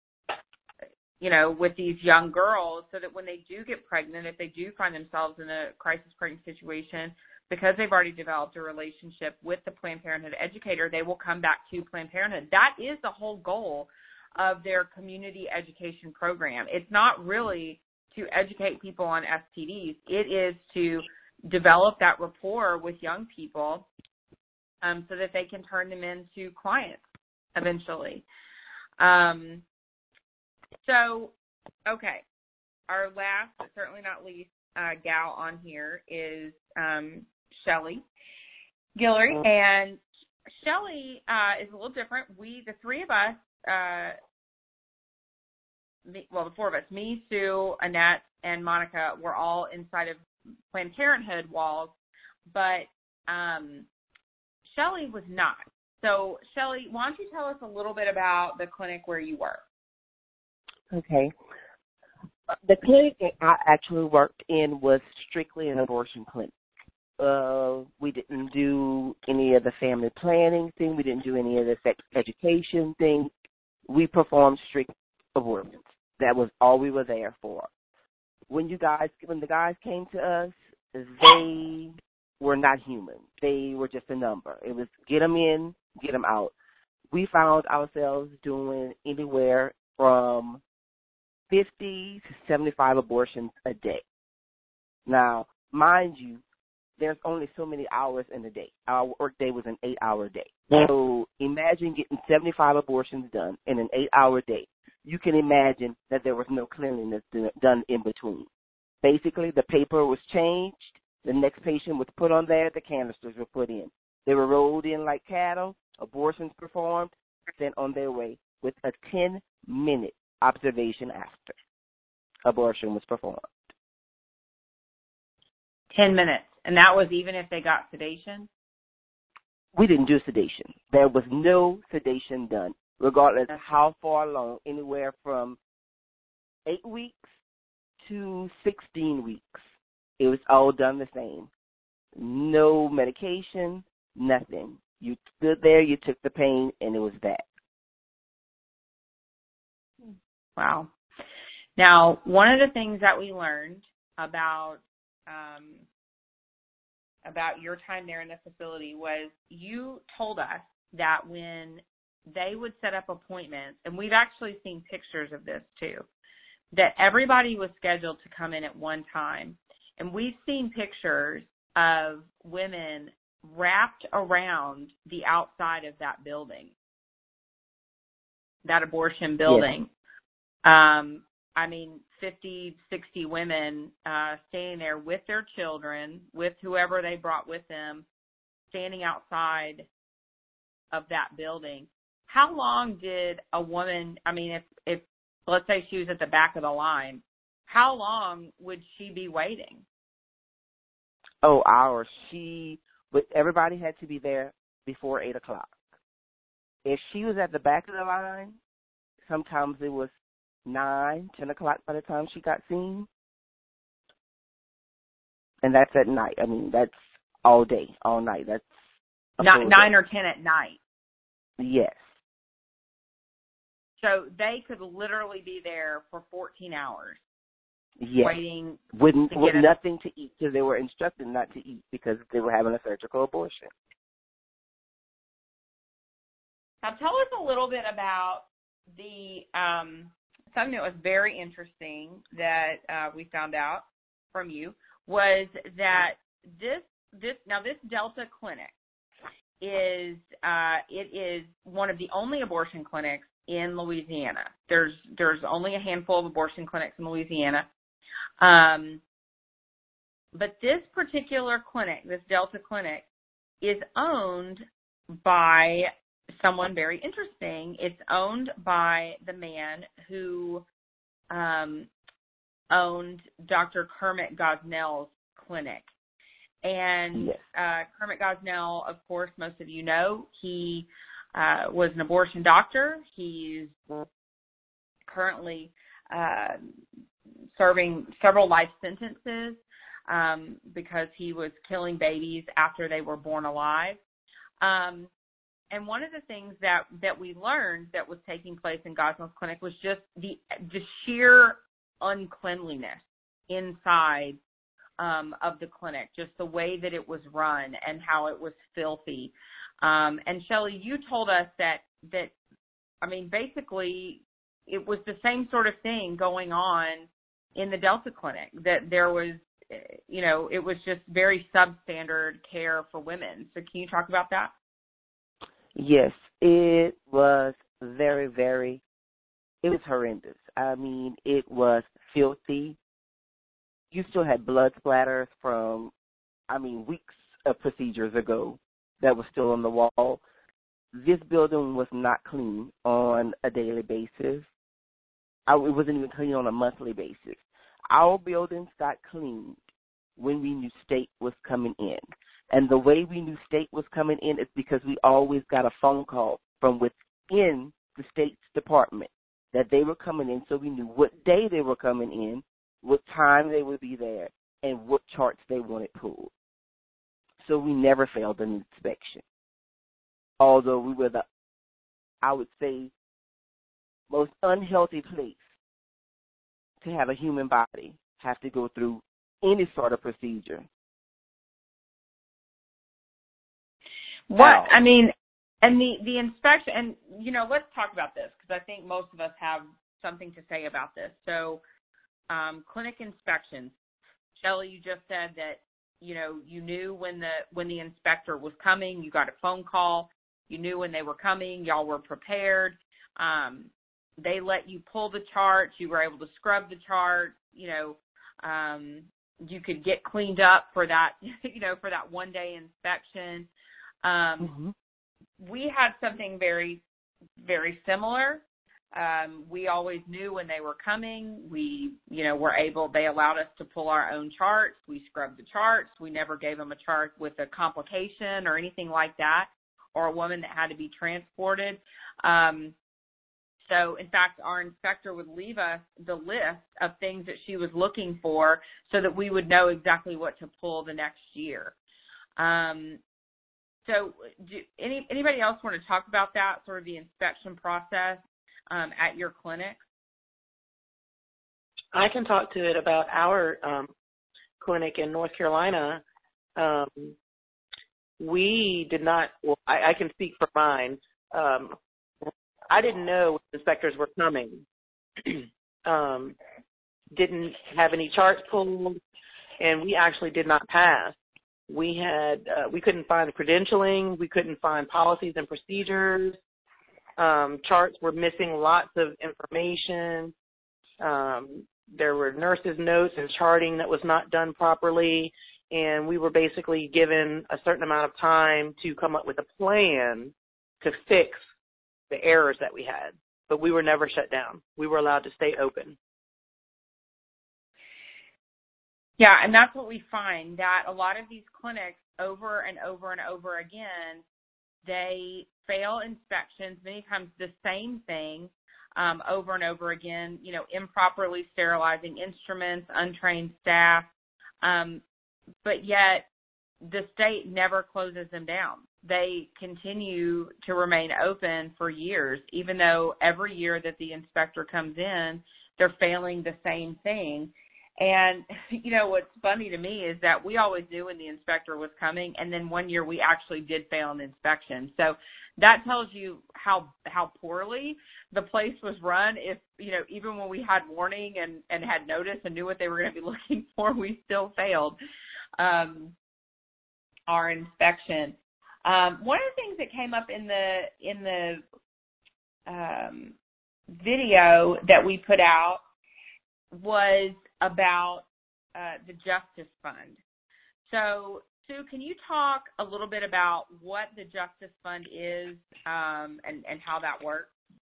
you know, with these young girls, so that when they do get pregnant, if they do find themselves in a crisis pregnant situation, because they've already developed a relationship with the Planned Parenthood educator, they will come back to Planned Parenthood. That is the whole goal of their community education program. It's not really to educate people on S T Ds. It is to develop that rapport with young people um, so that they can turn them into clients eventually. Um, so, okay, our last, but certainly not least, uh, gal on here is um, Shelly Guillory, and Shelly uh, is a little different. We, the three of us, uh, me, well, the four of us, me, Sue, Annette, and Monica, were all inside of Planned Parenthood walls, but um, Shelly was not. So, Shelly, why don't you tell us a little bit about the clinic where you work? Okay. The clinic that I actually worked in was strictly an abortion clinic. Uh, we didn't do any of the family planning thing. We didn't do any of the sex education thing. We performed strict abortions. That was all we were there for. When you guys, when the guys came to us, they were not human. They were just a number. It was get them in, get them out. We found ourselves doing anywhere from fifty to seventy-five abortions a day. Now, mind you, there's only so many hours in a day. Our work day was an eight-hour day. So imagine getting seventy-five abortions done in an eight-hour day. You can imagine that there was no cleanliness done in between. Basically, the paper was changed. The next patient was put on there. The canisters were put in. They were rolled in like cattle. Abortions performed, sent on their way with a ten-minute observation after abortion was performed. Ten minutes. And that was even if they got sedation? We didn't do sedation. There was no sedation done, regardless of how far along, anywhere from eight weeks to sixteen weeks. It was all done the same. No medication, nothing. You stood there, you took the pain, and it was that. Wow. Now, one of the things that we learned about um, about your time there in the facility was you told us that when they would set up appointments, and we've actually seen pictures of this too, that everybody was scheduled to come in at one time. And we've seen pictures of women wrapped around the outside of that building, that abortion building. Yeah. Um, I mean, fifty, sixty women uh, standing there with their children, with whoever they brought with them, standing outside of that building. How long did a woman, I mean, if, if let's say she was at the back of the line, how long would she be waiting? Oh, hours. She, but everybody had to be there before eight o'clock. If she was at the back of the line, sometimes it was nine, ten o'clock by the time she got seen. And that's at night. I mean, that's all day, all night. That's Not, nine or ten at night. Yes. So they could literally be there for fourteen hours. Yes. Waiting with, to with get nothing to eat, because they were instructed not to eat because they were having a surgical abortion. Now tell us a little bit about the um, something that was very interesting that uh, we found out from you was that this this now this Delta clinic is uh, it is one of the only abortion clinics in Louisiana. There's there's only a handful of abortion clinics in Louisiana. Um, but this particular clinic, this Delta clinic, is owned by someone very interesting. It's owned by the man who um, owned Doctor Kermit Gosnell's clinic. And yes. uh, Kermit Gosnell, of course, most of you know, he uh, was an abortion doctor. He's currently uh, serving several life sentences um, because he was killing babies after they were born alive. Um, and one of the things that, that we learned that was taking place in Gosnell's clinic was just the, the sheer uncleanliness inside um, of the clinic, just the way that it was run and how it was filthy. Um, and Shelley, you told us that, that, I mean, basically it was the same sort of thing going on in the Delta clinic, that there was, you know, it was just very substandard care for women. So can you talk about that? Yes, it was very, very, it was horrendous. I mean, it was filthy. You still had blood splatters from, I mean, weeks of procedures ago that was still on the wall. This building was not clean on a daily basis. I, it wasn't even clean on a monthly basis. Our buildings got cleaned when we knew state was coming in. And the way we knew state was coming in is because we always got a phone call from within the state's department that they were coming in, so we knew what day they were coming in, what time they would be there, and what charts they wanted pulled. So we never failed an inspection. Although we were the, I would say, most unhealthy place to have a human body have to go through any sort of procedure. What, I mean, and the, the inspection, and, you know, let's talk about this because I think most of us have something to say about this. So, um, clinic inspections. Shelley, you just said that, you know, you knew when the, when the inspector was coming, you got a phone call, you knew when they were coming, y'all were prepared. Um, they let you pull the charts, you were able to scrub the chart, you know, um, you could get cleaned up for that, you know, for that one day inspection. Um, mm-hmm. We had something very, very similar. Um, we always knew when they were coming. We, you know, were able, they allowed us to pull our own charts. We scrubbed the charts. We never gave them a chart with a complication or anything like that, or a woman that had to be transported. Um, so, in fact, our inspector would leave us the list of things that she was looking for so that we would know exactly what to pull the next year. Um, So do any, anybody else want to talk about that, sort of the inspection process um, at your clinic? I can talk to it about our um, clinic in North Carolina. Um, we did not, well, I, I can speak for mine. Um, I didn't know inspectors were coming. um, didn't have any charts pulled, and we actually did not pass. We had, uh, we couldn't find the credentialing. We couldn't find policies and procedures. Um, charts were missing lots of information. Um, there were nurses' notes and charting that was not done properly, and we were basically given a certain amount of time to come up with a plan to fix the errors that we had. But we were never shut down. We were allowed to stay open. Yeah, and that's what we find, that a lot of these clinics over and over and over again, they fail inspections, many times the same thing um, over and over again, you know, improperly sterilizing instruments, untrained staff, um, but yet the state never closes them down. They continue to remain open for years, even though every year that the inspector comes in, they're failing the same thing. And, you know, what's funny to me is that we always knew when the inspector was coming, and then one year we actually did fail an inspection. So that tells you how how poorly the place was run. If, you know, even when we had warning and, and had notice and knew what they were going to be looking for, we still failed um, our inspection. Um, one of the things that came up in the in the um, video that we put out was about uh, the Justice Fund. So, Sue, can you talk a little bit about what the Justice Fund is um, and, and how that works?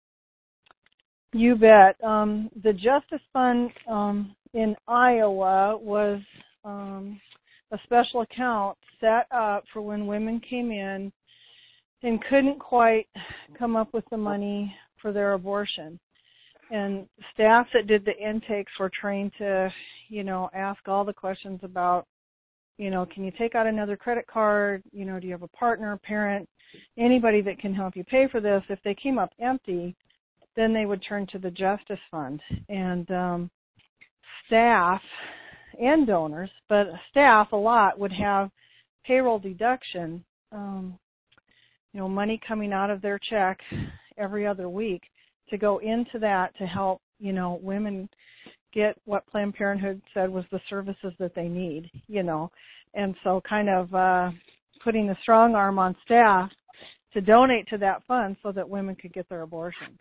You bet. Um, the Justice Fund um, in Iowa was um, a special account set up for when women came in and couldn't quite come up with the money for their abortion. And staff that did the intakes were trained to, you know, ask all the questions about, you know, can you take out another credit card? You know, do you have a partner, parent, anybody that can help you pay for this? If they came up empty, then they would turn to the Justice Fund. And um, staff and donors, but staff a lot would have payroll deduction, um, you know, money coming out of their check every other week to go into that to help, you know, women get what Planned Parenthood said was the services that they need, you know. And so kind of uh, putting a strong arm on staff to donate to that fund so that women could get their abortions.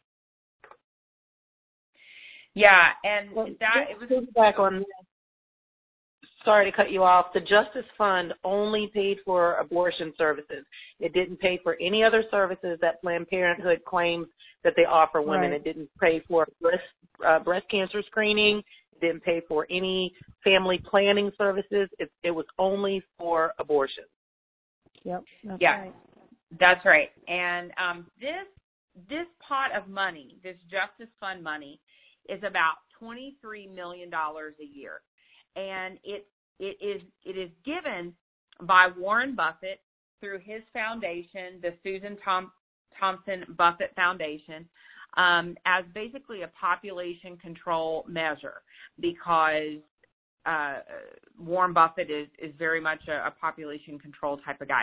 Yeah, and well, that it was back on. Sorry to cut you off. The Justice Fund only paid for abortion services. It didn't pay for any other services that Planned Parenthood claims that they offer women. Right. It didn't pay for breast, uh, breast cancer screening. It didn't pay for any family planning services. It, it was only for abortion. Yep, that's yeah, right. That's right. And um, this this pot of money, this Justice Fund money, is about twenty-three million dollars a year. And it it is it is given by Warren Buffett through his foundation, the Susan Tom, Thompson Buffett Foundation, um, as basically a population control measure, because uh, Warren Buffett is, is very much a, a population control type of guy.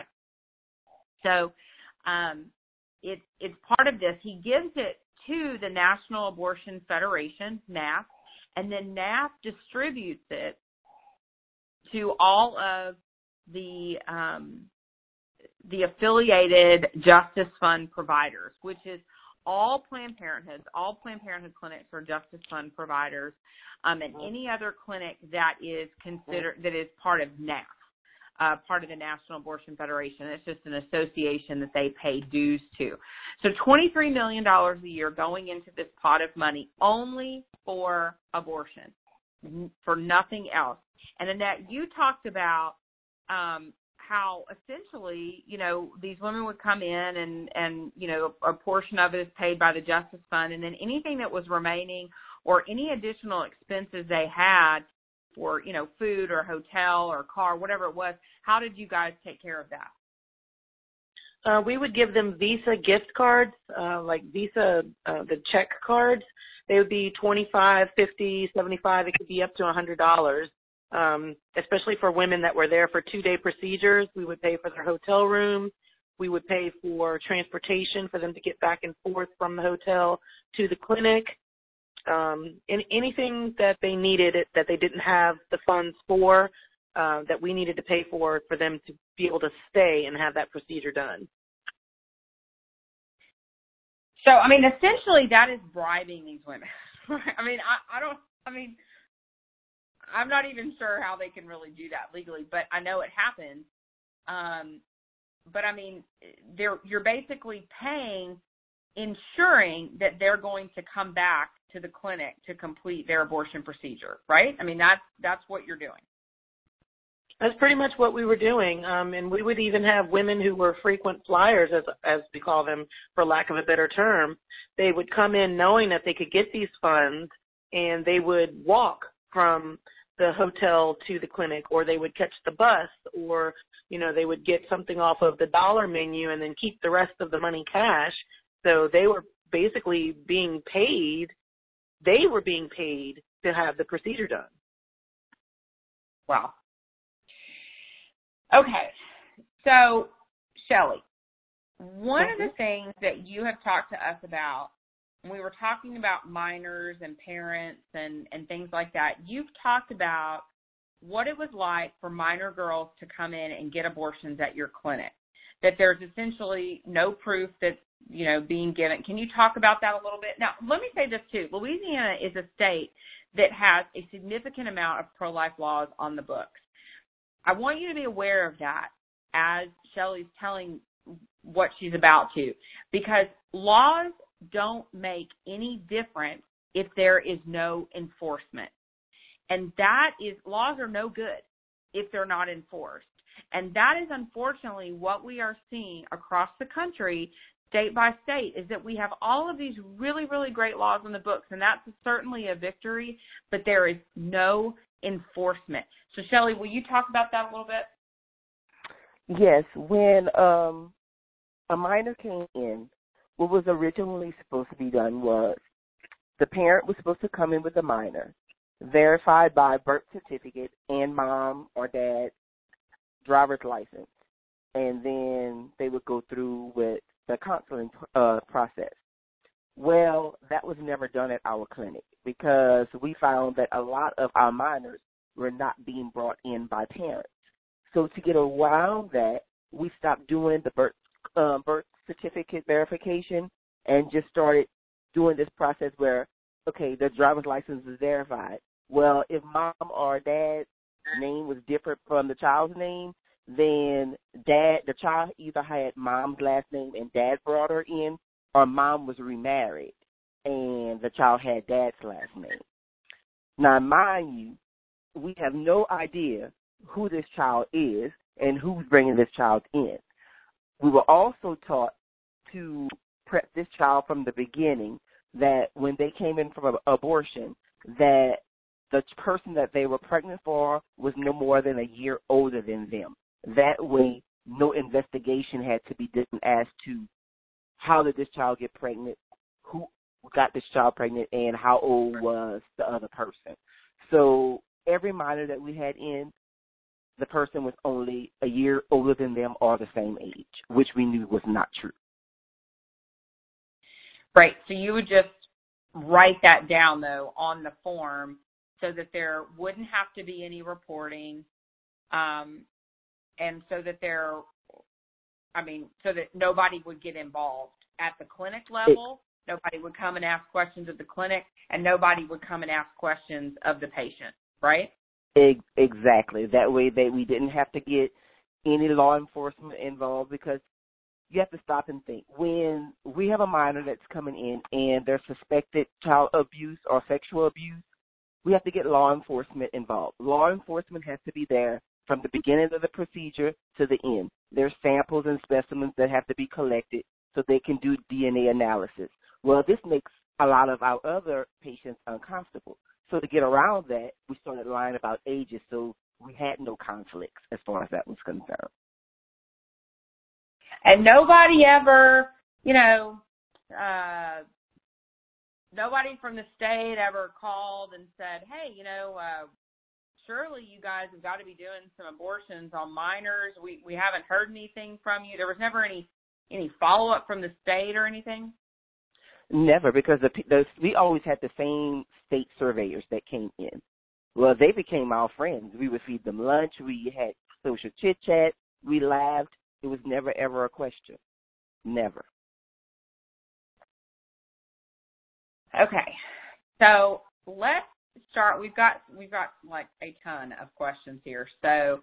So um, it's it's part of this. He gives it to the National Abortion Federation, N A F, and then N A F distributes it to all of the um, the affiliated Justice Fund providers, which is all Planned Parenthoods. All Planned Parenthood clinics are Justice Fund providers, um, and any other clinic that is considered that is part of N A F, uh, part of the National Abortion Federation. It's just an association that they pay dues to. So twenty-three million dollars a year going into this pot of money only for abortion, for nothing else. And Annette, you talked about um, how essentially, you know, these women would come in and, and, you know, a portion of it is paid by the Justice Fund, and then anything that was remaining or any additional expenses they had for, you know, food or hotel or car, whatever it was, how did you guys take care of that? Uh, we would give them Visa gift cards, uh, like Visa, uh, the check cards. They would be twenty-five, fifty, seventy-five. It could be up to one hundred dollars. um, especially for women that were there for two-day procedures. We would pay for their hotel room. We would pay for transportation for them to get back and forth from the hotel to the clinic. Um, and anything that they needed that they didn't have the funds for, uh, that we needed to pay for for them to be able to stay and have that procedure done. So, I mean, essentially that is bribing these women. I mean, I, I don't, I mean, I'm not even sure how they can really do that legally, but I know it happens. Um, but I mean, they're, you're basically paying, ensuring that they're going to come back to the clinic to complete their abortion procedure, right? I mean, that's, that's what you're doing. That's pretty much what we were doing, um, and we would even have women who were frequent flyers, as as we call them, for lack of a better term. They would come in knowing that they could get these funds, and they would walk from the hotel to the clinic, or they would catch the bus, or, you know, they would get something off of the dollar menu and then keep the rest of the money cash. So they were basically being paid, they were being paid to have the procedure done. Wow. Okay. So, Shelley, one mm-hmm. of the things that you have talked to us about, when we were talking about minors and parents and, and things like that, you've talked about what it was like for minor girls to come in and get abortions at your clinic, that there's essentially no proof that's, you know, being given. Can you talk about that a little bit? Now, let me say this too. Louisiana is a state that has a significant amount of pro-life laws on the books. I want you to be aware of that as Shelley's telling what she's about to, because laws don't make any difference if there is no enforcement. And that is, laws are no good if they're not enforced. And that is unfortunately what we are seeing across the country, state by state, is that we have all of these really, really great laws on the books, and that's certainly a victory, but there is no enforcement. So, Shelley, will you talk about that a little bit? Yes. When um, a minor came in, what was originally supposed to be done was the parent was supposed to come in with the minor, verified by birth certificate and mom or dad driver's license, and then they would go through with the counseling uh, process. Well, that was never done at our clinic because we found that a lot of our minors were not being brought in by parents. So to get around that, we stopped doing the birth, uh, birth certificate verification and just started doing this process where, okay, the driver's license is verified. Well, if mom or dad's name was different from the child's name, then dad, the child either had mom's last name and dad brought her in, or mom was remarried and the child had dad's last name. Now, mind you, we have no idea who this child is and who's bringing this child in. We were also taught to prep this child from the beginning that when they came in from an abortion, that the person that they were pregnant for was no more than a year older than them. That way, no investigation had to be done as to how did this child get pregnant, who got this child pregnant, and how old was the other person. So every minor that we had in, the person was only a year older than them or the same age, which we knew was not true. Right. So you would just write that down, though, on the form so that there wouldn't have to be any reporting, um, and so that there, I mean, so that nobody would get involved at the clinic level. It, nobody would come and ask questions of the clinic, and nobody would come and ask questions of the patient, right? Exactly. That way that we didn't have to get any law enforcement involved, because you have to stop and think. When we have a minor that's coming in and there's suspected child abuse or sexual abuse, we have to get law enforcement involved. Law enforcement has to be there from the beginning of the procedure to the end. There's samples and specimens that have to be collected so they can do D N A analysis. Well, this makes a lot of our other patients uncomfortable. So to get around that, we started lying about ages, so we had no conflicts as far as that was concerned. And nobody ever, you know, uh, nobody from the state ever called and said, hey, you know, uh, surely you guys have got to be doing some abortions on minors. We we haven't heard anything from you. There was never any any follow up from the state or anything. Never, because the, the we always had the same state surveyors that came in. Well, they became our friends. We would feed them lunch. We had social chit chat. We laughed. It was never ever a question. Never. Okay, so let's start. We've got we've got like a ton of questions here. So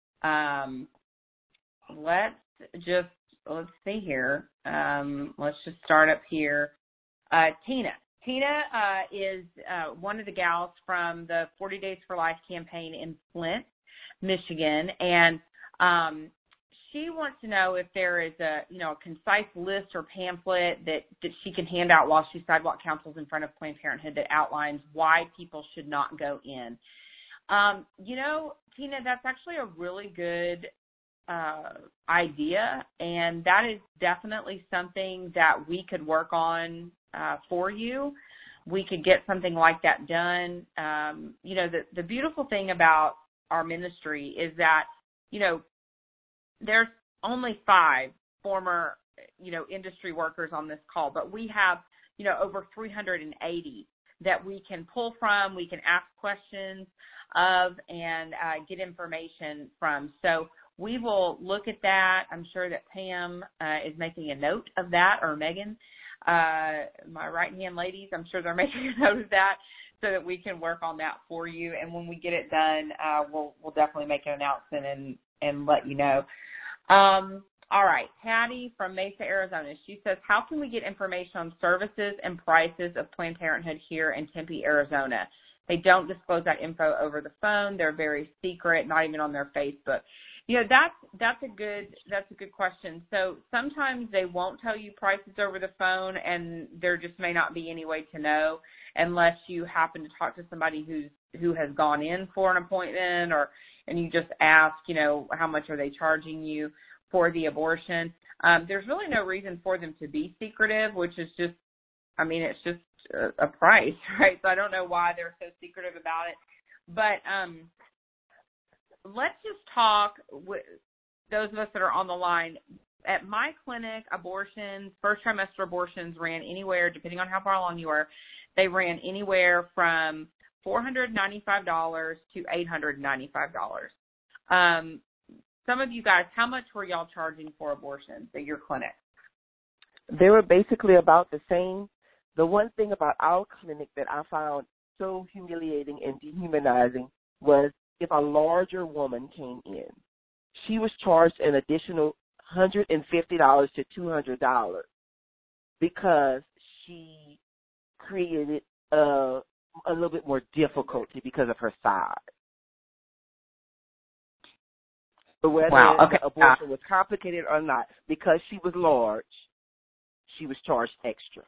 um, let's just let's see here. Um, let's just start up here. Uh, Tina. Tina uh, is uh, one of the gals from the forty Days for Life campaign in Flint, Michigan, and um, she wants to know if there is a, you know, a concise list or pamphlet that, that she can hand out while she sidewalk counsels in front of Planned Parenthood that outlines why people should not go in. Um, you know, Tina, that's actually a really good uh, idea, and that is definitely something that we could work on uh, for you. We could get something like that done. Um, you know, the, the beautiful thing about our ministry is that, you know, there's only five former, you know, industry workers on this call, but we have, you know, over three hundred eighty that we can pull from, we can ask questions of, and uh, get information from. So we will look at that. I'm sure that Pam uh, is making a note of that, or Megan, uh, my right-hand ladies, I'm sure they're making a note of that so that we can work on that for you. And when we get it done, uh, we'll we'll definitely make an announcement and, and let you know. Um, all right, Patty from Mesa, Arizona. She says, how can we get information on services and prices of Planned Parenthood here in Tempe, Arizona? They don't disclose that info over the phone. They're very secret, not even on their Facebook. You know, that's that's a good that's a good question. So sometimes they won't tell you prices over the phone, and there just may not be any way to know unless you happen to talk to somebody who's who has gone in for an appointment, or and you just ask, you know, how much are they charging you for the abortion. Um, there's really no reason for them to be secretive, which is just, I mean, it's just a, a price, right? So I don't know why they're so secretive about it. But um, let's just talk with those of us that are on the line. At my clinic, abortions, first trimester abortions ran anywhere, depending on how far along you are, they ran anywhere from four hundred ninety-five dollars to eight hundred ninety-five dollars. Um, some of you guys, how much were y'all charging for abortions at your clinic? They were basically about the same. The one thing about our clinic that I found so humiliating and dehumanizing was if a larger woman came in, she was charged an additional one hundred fifty dollars to two hundred dollars because she created a, a little bit more difficulty because of her size. But whether wow, okay. the abortion was complicated or not, because she was large, she was charged extra.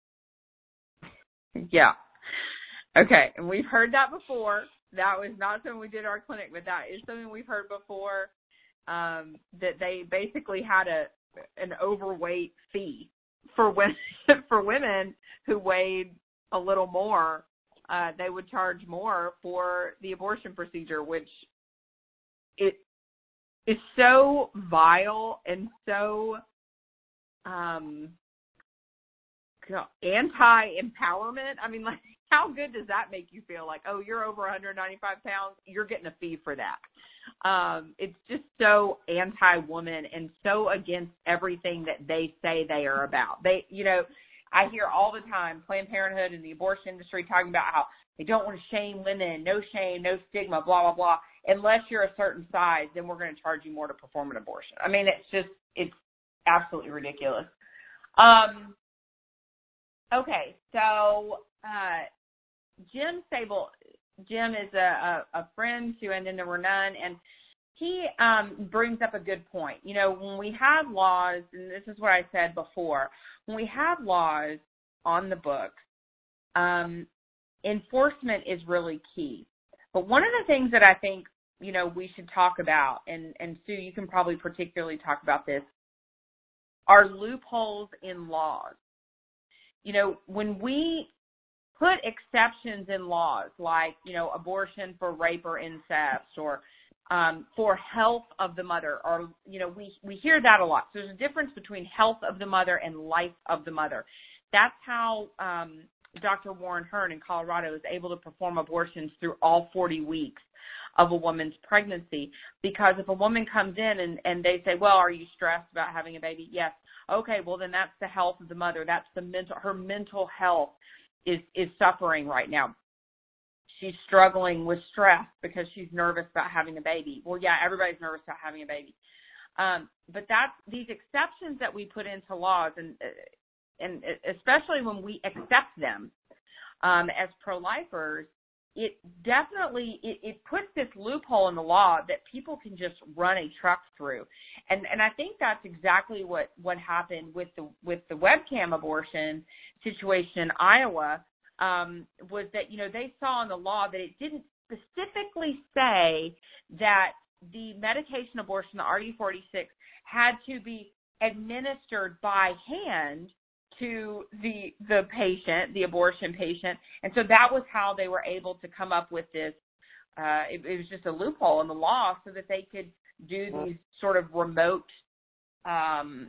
Yeah. Okay, and we've heard that before. That was not something we did at our clinic, but that is something we've heard before, um, that they basically had a an overweight fee for women, for women who weighed a little more. Uh, they would charge more for the abortion procedure, which it is so vile and so um, anti-empowerment. I mean, like, how good does that make you feel? Like, oh, you're over one hundred ninety-five pounds, you're getting a fee for that. Um, it's just so anti-woman and so against everything that they say they are about. They, you know, I hear all the time Planned Parenthood and the abortion industry talking about how they don't want to shame women, no shame, no stigma, blah, blah, blah. Unless you're a certain size, then we're going to charge you more to perform an abortion. I mean, it's just, it's absolutely ridiculous. Um, okay, so uh, Jim Sable, Jim is a, a, a friend to And Then There Were None, and he um, brings up a good point. You know, when we have laws, and this is what I said before, when we have laws on the books, um, enforcement is really key. But one of the things that I think, you know, we should talk about, and, and Sue, you can probably particularly talk about this, are loopholes in laws. You know, when we put exceptions in laws like, you know, abortion for rape or incest, or um, for health of the mother, or, you know, we, we hear that a lot. So there's a difference between health of the mother and life of the mother. That's how um, Doctor Warren Hearn in Colorado is able to perform abortions through all forty weeks of a woman's pregnancy, because if a woman comes in and, and they say, well, are you stressed about having a baby? Yes. Okay, well, then that's the health of the mother. That's the mental, her mental health is, is suffering right now. She's struggling with stress because she's nervous about having a baby. Well, yeah, everybody's nervous about having a baby. Um, but that's these exceptions that we put into laws, and and especially when we accept them um, as pro-lifers, it definitely, it, it puts this loophole in the law that people can just run a truck through. And and I think that's exactly what, what happened with the with the webcam abortion situation in Iowa. Um, was that, you know, they saw in the law that it didn't specifically say that the medication abortion, the R D forty-six, had to be administered by hand to the the patient, the abortion patient. And so that was how they were able to come up with this. Uh, it, it was just a loophole in the law so that they could do these sort of remote um,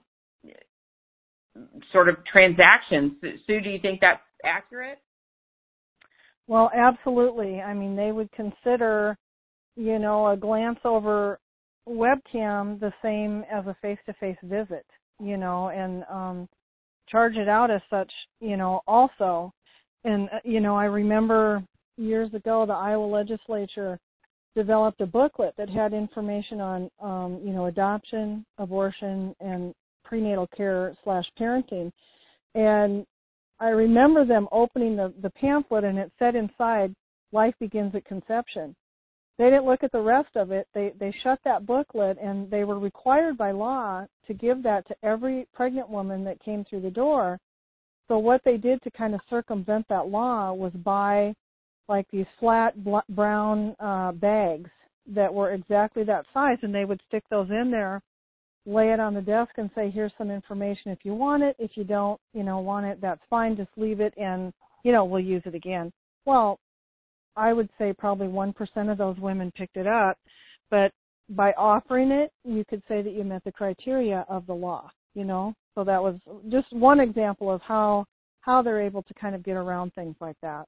sort of transactions. Sue, do you think that's accurate? Well, absolutely. I mean, they would consider, you know, a glance over webcam the same as a face-to-face visit, you know, and um, charge it out as such, you know, also. And, uh, you know, I remember years ago the Iowa legislature developed a booklet that had information on, um, you know, adoption, abortion, and prenatal care slash parenting. And I remember them opening the, the pamphlet, and it said inside, life begins at conception. They didn't look at the rest of it. They they shut that booklet, and they were required by law to give that to every pregnant woman that came through the door. So what they did to kind of circumvent that law was buy like these flat bl- brown uh, bags that were exactly that size, and they would stick those in there, lay it on the desk and say, here's some information if you want it. If you don't, you know, want it, that's fine. Just leave it and, you know, we'll use it again. Well, I would say probably one percent of those women picked it up. But by offering it, you could say that you met the criteria of the law, you know. So that was just one example of how, how they're able to kind of get around things like that.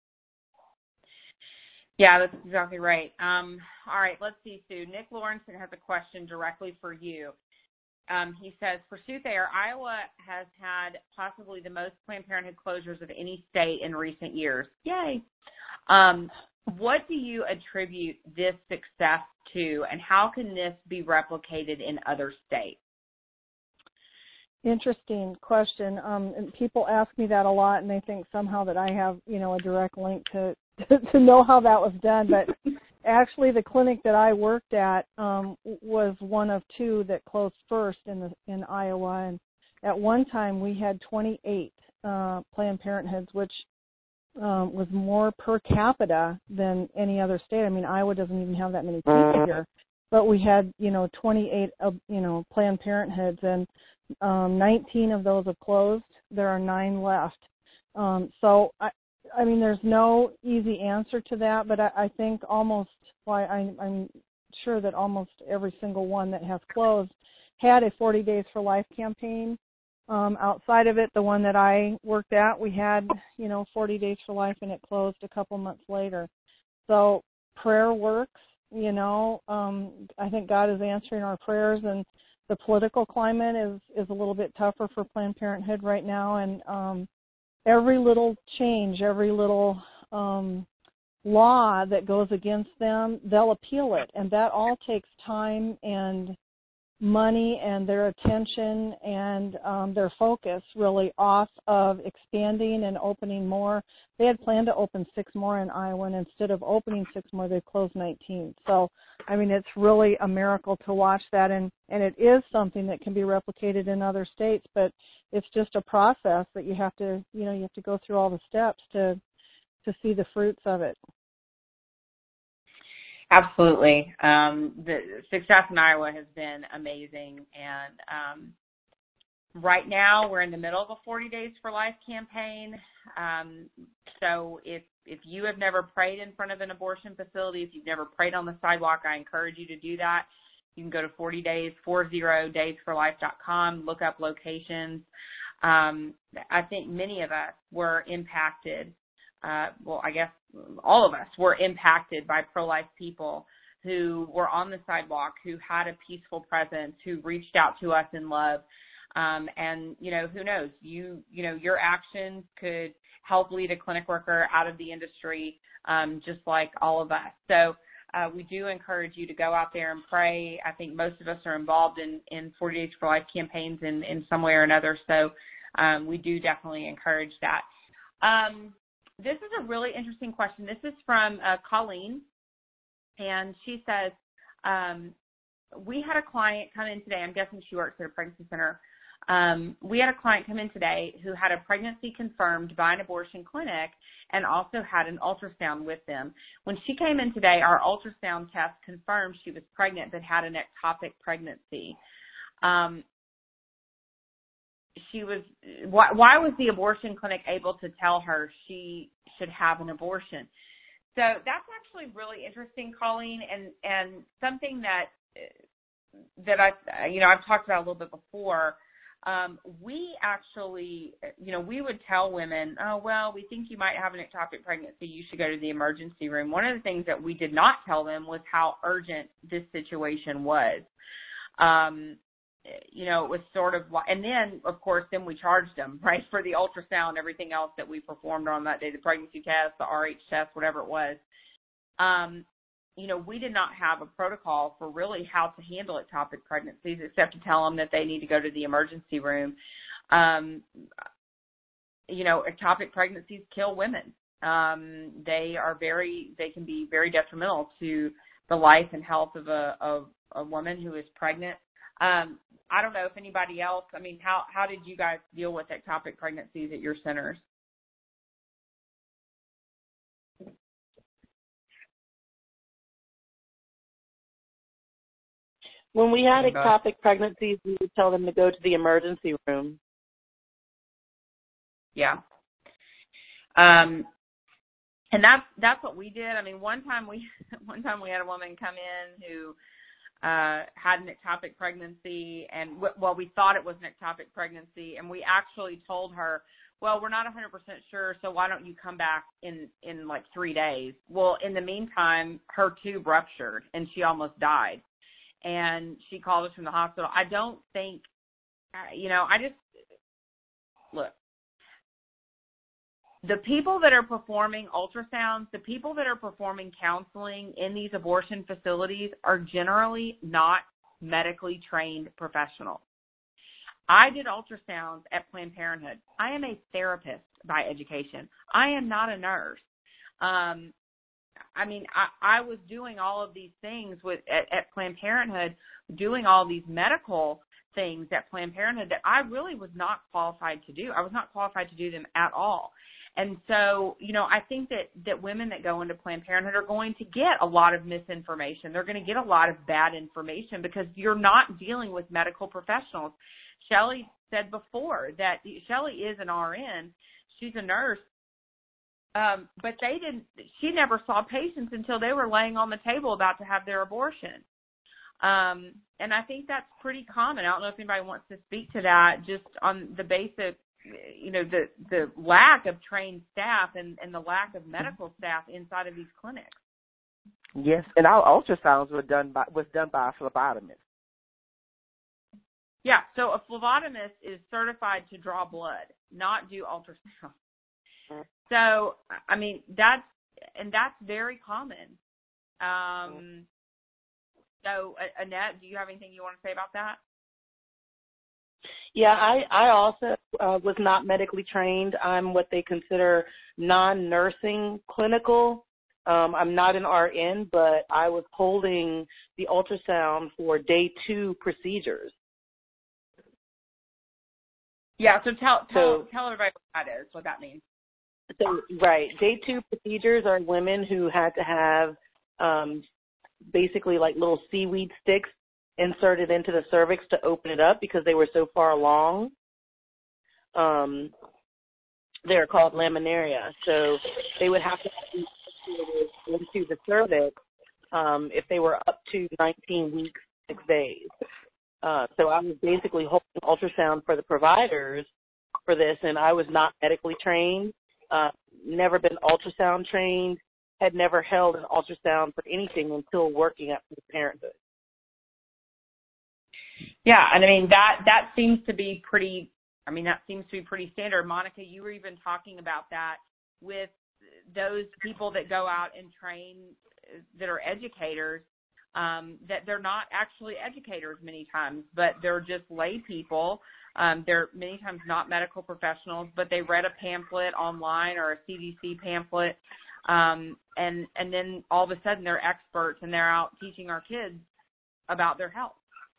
Yeah, that's exactly right. Um, all right, let's see, Sue. Nick Lawrenson has a question directly for you. Um, he says, for Sue Thayer, Iowa has had possibly the most Planned Parenthood closures of any state in recent years. Yay. Um, what do you attribute this success to, and how can this be replicated in other states? Interesting question. Um, and people ask me that a lot, and they think somehow that I have, you know, a direct link to, to, to know how that was done. But actually, the clinic that I worked at um, was one of two that closed first in the in Iowa. And at one time, we had twenty-eight uh, Planned Parenthoods, which um, was more per capita than any other state. I mean, Iowa doesn't even have that many people here, but we had, you know, twenty-eight, uh, you know, Planned Parenthoods, and um, nineteen of those have closed. There are nine left. Um, so, I, I mean, there's no easy answer to that, but I, I think almost, well, I, I'm sure that almost every single one that has closed had a forty days for life campaign. Um, outside of it, the one that I worked at, we had, you know, forty days for life, and it closed a couple months later. So prayer works, you know. Um, I think God is answering our prayers, and the political climate is, is a little bit tougher for Planned Parenthood right now, and um, every little change, every little um, law that goes against them, they'll appeal it, and that all takes time and money and their attention and um, their focus really off of expanding and opening more. They had planned to open six more in Iowa, and instead of opening six more, they've closed nineteen. So, I mean, it's really a miracle to watch that, and, and it is something that can be replicated in other states, but it's just a process that you have to, you know, you have to go through all the steps to to see the fruits of it. Absolutely. Um, the success in Iowa has been amazing. And um, right now we're in the middle of a forty days for life campaign. Um, so if if you have never prayed in front of an abortion facility, if you've never prayed on the sidewalk, I encourage you to do that. You can go to forty days, forty days for life dot com, look up locations. Um, I think many of us were impacted. Uh, well, I guess all of us were impacted by pro-life people who were on the sidewalk, who had a peaceful presence, who reached out to us in love. Um, and, you know, who knows, you, you know, your actions could help lead a clinic worker out of the industry, um, just like all of us. So uh, we do encourage you to go out there and pray. I think most of us are involved in, in forty days for life campaigns in, in some way or another. So um, we do definitely encourage that. Um, this is a really interesting question. This is from uh, Colleen, and she says, um, we had a client come in today. I'm guessing she works at a pregnancy center. Um, we had a client come in today who had a pregnancy confirmed by an abortion clinic and also had an ultrasound with them. When she came in today, our ultrasound test confirmed she was pregnant but had an ectopic pregnancy. Um, she was, why, why was the abortion clinic able to tell her she should have an abortion? So that's actually really interesting, Colleen, and, and something that, that I, you know, I've talked about a little bit before. Um, we actually, you know, we would tell women, oh, well, we think you might have an ectopic pregnancy. You should go to the emergency room. One of the things that we did not tell them was how urgent this situation was. Um, you know, it was sort of, and then, of course, then we charged them, right, for the ultrasound, everything else that we performed on that day, the pregnancy test, the R H test, whatever it was. Um, you know, we did not have a protocol for really how to handle ectopic pregnancies except to tell them that they need to go to the emergency room. Um, you know, ectopic pregnancies kill women. Um, they are very, they can be very detrimental to the life and health of a, of a woman who is pregnant. Um, I don't know if anybody else, I mean, how, how did you guys deal with ectopic pregnancies at your centers? When we had ectopic pregnancies, we would tell them to go to the emergency room. Yeah. Um, and that's, that's what we did. I mean, one time we, one time we had a woman come in who, uh, had an ectopic pregnancy, and w- well, we thought it was an ectopic pregnancy, and we actually told her, well, we're not one hundred percent sure, so why don't you come back in, in like three days? Well, in the meantime, her tube ruptured, and she almost died. And she called us from the hospital. I don't think, you know, I just, look, the people that are performing ultrasounds, the people that are performing counseling in these abortion facilities are generally not medically trained professionals. I did ultrasounds at Planned Parenthood. I am a therapist by education. I am not a nurse. Um, I mean, I, I was doing all of these things with at, at Planned Parenthood, doing all these medical things at Planned Parenthood that I really was not qualified to do. I was not qualified to do them at all. And so, you know, I think that, that women that go into Planned Parenthood are going to get a lot of misinformation. They're going to get a lot of bad information because you're not dealing with medical professionals. Shelley said before that Shelley is an R N. She's a nurse. Um, but they didn't, she never saw patients until they were laying on the table about to have their abortion. Um, and I think that's pretty common. I don't know if anybody wants to speak to that, just on the basic, you know, the, the lack of trained staff and, and the lack of medical staff inside of these clinics. Yes, and our ultrasounds were done by, was done by a phlebotomist. Yeah, so a phlebotomist is certified to draw blood, not do ultrasound. So, I mean, that's, and that's very common. Um, so, Annette, do you have anything you want to say about that? Yeah, I, I also uh, was not medically trained. I'm what they consider non-nursing clinical. Um, I'm not an R N, but I was holding the ultrasound for day two procedures. Yeah, so tell, tell, so, tell everybody what that is, what that means. So, right. Day two procedures are women who had to have um, basically like little seaweed sticks inserted into the cervix to open it up because they were so far along. Um, they're called laminaria. So they would have to be into the cervix um, if they were up to nineteen weeks, six days. Uh, so I was basically holding ultrasound for the providers for this, and I was not medically trained, uh, never been ultrasound trained, had never held an ultrasound for anything until working at Planned Parenthood. Yeah, and I mean, that, that seems to be pretty, I mean, that seems to be pretty standard. Monica, you were even talking about that with those people that go out and train that are educators, um, that they're not actually educators many times, but they're just lay people. Um, they're many times not medical professionals, but they read a pamphlet online or a C D C pamphlet, um, and and then all of a sudden they're experts and they're out teaching our kids about their health.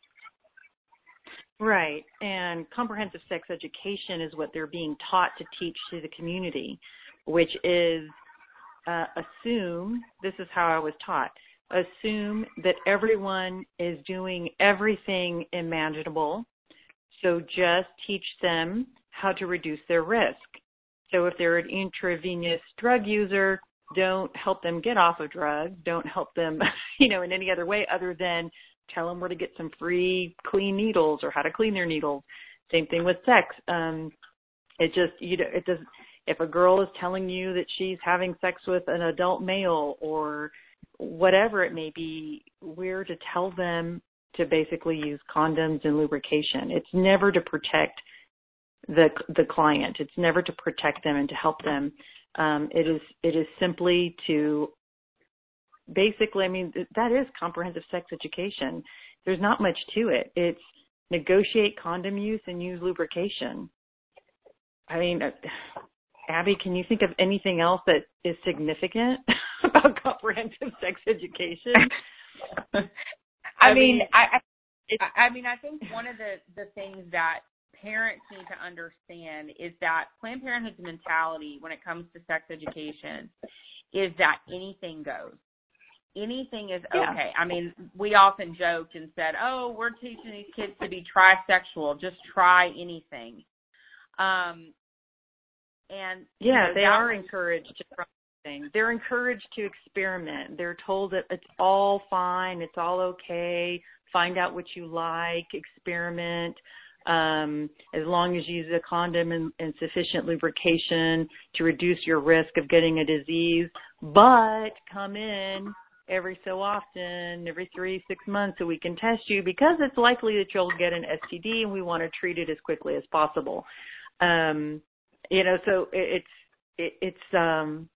Right, and comprehensive sex education is what they're being taught to teach to the community, which is uh, assume, this is how I was taught, assume that everyone is doing everything imaginable, so just teach them how to reduce their risk. So if they're an intravenous drug user, don't help them get off of drugs, don't help them, you know, in any other way other than tell them where to get some free clean needles or how to clean their needles. Same thing with sex. Um, it just, you know, it does. If a girl is telling you that she's having sex with an adult male or whatever it may be, we're to tell them to basically use condoms and lubrication. It's never to protect the the client. It's never to protect them and to help them. Um, it is it is simply to basically, I mean, that is comprehensive sex education. There's not much to it. It's negotiate condom use and use lubrication. I mean, Abby, can you think of anything else that is significant about comprehensive sex education? I, I mean, mean, I, I, I mean, I think one of the, the things that parents need to understand is that Planned Parenthood's mentality when it comes to sex education is that anything goes. Anything is okay. Yeah. I mean, we often joked and said, oh, we're teaching these kids to be trisexual. Just try anything. Um, and Yeah, you know, they are was, encouraged to try things. They're encouraged to experiment. They're told that it's all fine. It's all okay. Find out what you like. Experiment. Um, as long as you use a condom and, and sufficient lubrication to reduce your risk of getting a disease. But come in every so often, every three, six months, so we can test you because it's likely that you'll get an S T D and we want to treat it as quickly as possible. Um, you know, so it, it's, it, it's, um,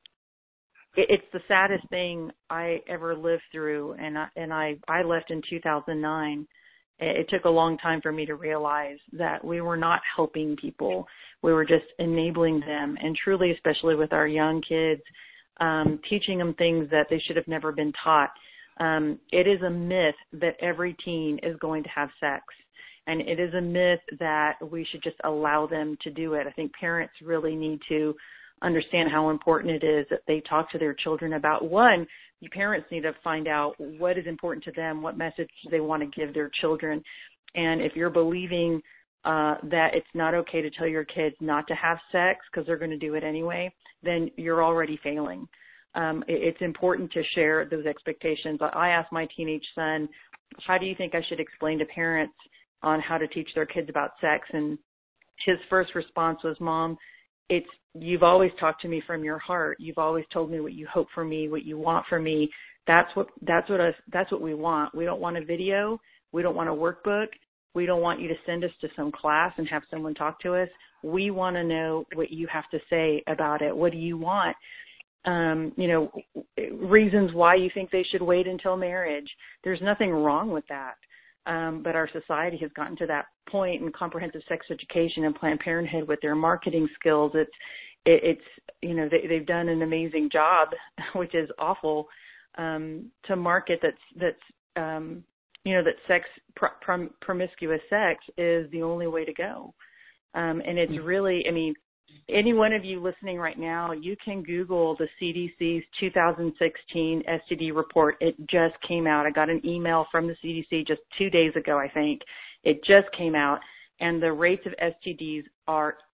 it, it's the saddest thing I ever lived through. And I, and I, I left in two thousand nine. It, it took a long time for me to realize that we were not helping people. We were just enabling them. And truly, especially with our young kids, Um, teaching them things that they should have never been taught. Um, it is a myth that every teen is going to have sex, and it is a myth that we should just allow them to do it. I think parents really need to understand how important it is that they talk to their children about, one, the parents need to find out what is important to them, what message they want to give their children. And if you're believing uh, that it's not okay to tell your kids not to have sex because they're going to do it anyway, then you're already failing. Um, it, it's important to share those expectations. I asked my teenage son, how do you think I should explain to parents on how to teach their kids about sex? And his first response was, Mom, it's, you've always talked to me from your heart. You've always told me what you hope for me, what you want for me. That's what, that's what us, that's what we want. We don't want a video. We don't want a workbook. We don't want you to send us to some class and have someone talk to us. We want to know what you have to say about it. What do you want? Um, you know, reasons why you think they should wait until marriage. There's nothing wrong with that. Um, but our society has gotten to that point in comprehensive sex education and Planned Parenthood with their marketing skills. It's, it, it's, you know, they, they've done an amazing job, which is awful, um, to market that's, that's, um, you know, that sex, pr- prom- promiscuous sex is the only way to go. Um, and it's really, I mean, any one of you listening right now, you can Google the C D C's two thousand sixteen S T D report. It just came out. I got an email from the C D C just two days ago, I think. It just came out. And the rates of S T Ds are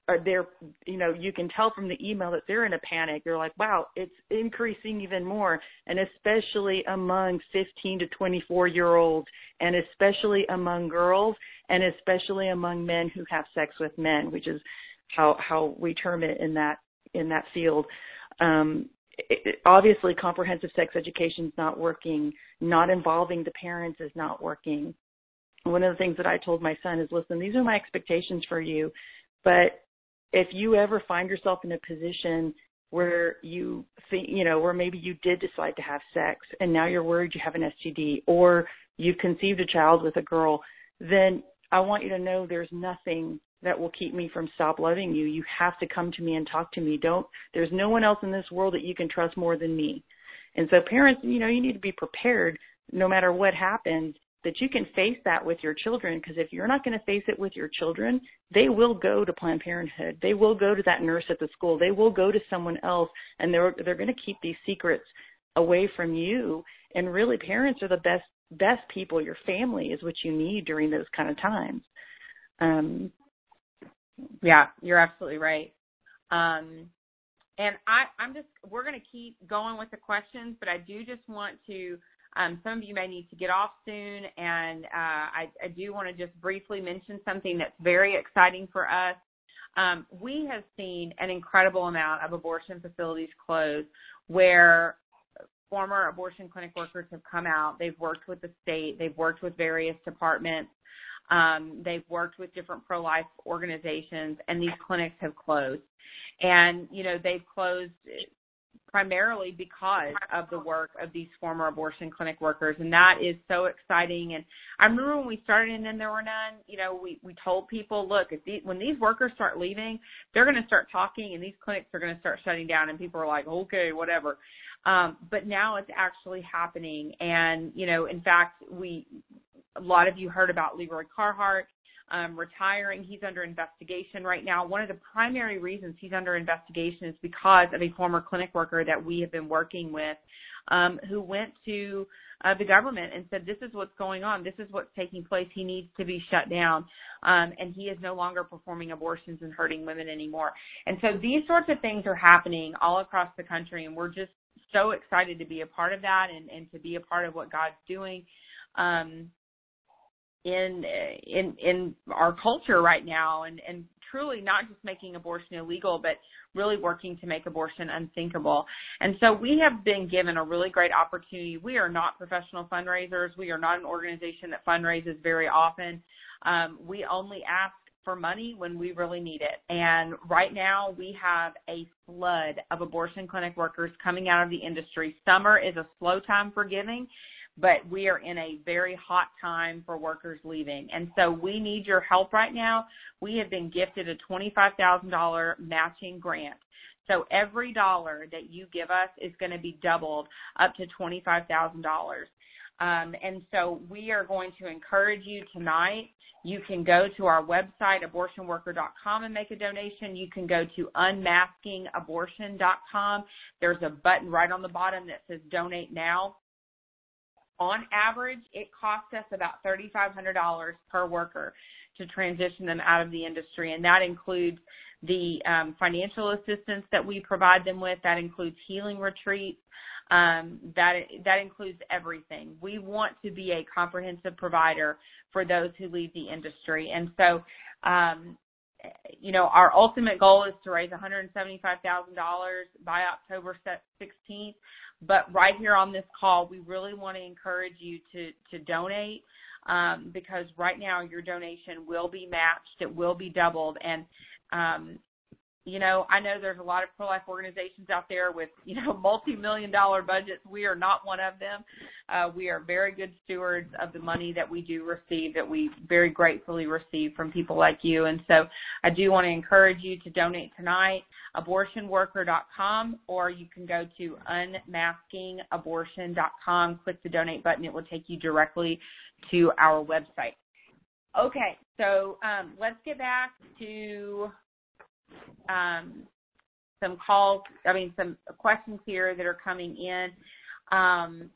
are they're, you know, you can tell from the email that they're in a panic. They're like, wow, it's increasing even more. And especially among fifteen to twenty-four year olds, and especially among girls, and especially among men who have sex with men, which is how, how we term it in that, in that field. Um, it, obviously comprehensive sex education is not working. Not involving the parents is not working. One of the things that I told my son is, listen, these are my expectations for you, but if you ever find yourself in a position where you think, you know, where maybe you did decide to have sex and now you're worried you have an S T D, or you've conceived a child with a girl, then I want you to know there's nothing that will keep me from stop loving you. You have to come to me and talk to me. Don't, there's no one else in this world that you can trust more than me. And so parents, you know, you need to be prepared no matter what happens, that you can face that with your children, because if you're not going to face it with your children, they will go to Planned Parenthood. They will go to that nurse at the school. They will go to someone else, and they're they're going to keep these secrets away from you. And really, parents are the best best people. Your family is what you need during those kind of times. Um, yeah, you're absolutely right. Um, and I, I'm just, we're going to keep going with the questions, but I do just want to. Um, some of you may need to get off soon, and uh, I, I do want to just briefly mention something that's very exciting for us. Um, we have seen an incredible amount of abortion facilities close where former abortion clinic workers have come out. They've worked with the state. They've worked with various departments. Um, they've worked with different pro-life organizations, and these clinics have closed. And, you know, they've closed primarily because of the work of these former abortion clinic workers. And that is so exciting. And I remember when we started and then there were none, you know, we, we told people, look, if these, when these workers start leaving, they're going to start talking and these clinics are going to start shutting down. And people are like, okay, whatever. Um, but now it's actually happening. And, you know, in fact, we, a lot of you heard about Leroy Carhart. Um, retiring. He's under investigation right now. One of the primary reasons he's under investigation is because of a former clinic worker that we have been working with um, who went to uh, the government and said, this is what's going on. This is what's taking place. He needs to be shut down. Um, and he is no longer performing abortions and hurting women anymore. And so these sorts of things are happening all across the country, and we're just so excited to be a part of that and, and to be a part of what God's doing. Um, in in in our culture right now, and, and truly not just making abortion illegal, but really working to make abortion unthinkable. And so we have been given a really great opportunity. We are not professional fundraisers. We are not an organization that fundraises very often. Um, we only ask for money when we really need it. And right now we have a flood of abortion clinic workers coming out of the industry. Summer is a slow time for giving, but we are in a very hot time for workers leaving. And so we need your help right now. We have been gifted a twenty-five thousand dollars matching grant. So every dollar that you give us is going to be doubled up to twenty-five thousand dollars. Um, and so we are going to encourage you tonight. You can go to our website, abortion worker dot com, and make a donation. You can go to unmasking abortion dot com. There's a button right on the bottom that says donate now. On average, it costs us about three thousand five hundred dollars per worker to transition them out of the industry, and that includes the um, financial assistance that we provide them with. That includes healing retreats. Um, that that includes everything. We want to be a comprehensive provider for those who leave the industry, and so, um, you know, our ultimate goal is to raise one hundred seventy-five thousand dollars by October sixteenth. But right here on this call, we really want to encourage you to, to donate um, because right now your donation will be matched. It will be doubled. And, um, you know, I know there's a lot of pro-life organizations out there with, you know, multi-million dollar budgets. We are not one of them. Uh, we are very good stewards of the money that we do receive, that we very gratefully receive from people like you. And so I do want to encourage you to donate tonight, abortion worker dot com, or you can go to unmasking abortion dot com, click the donate button. It will take you directly to our website. Okay, so um, let's get back to um, some calls, I mean, some questions here that are coming in. Um,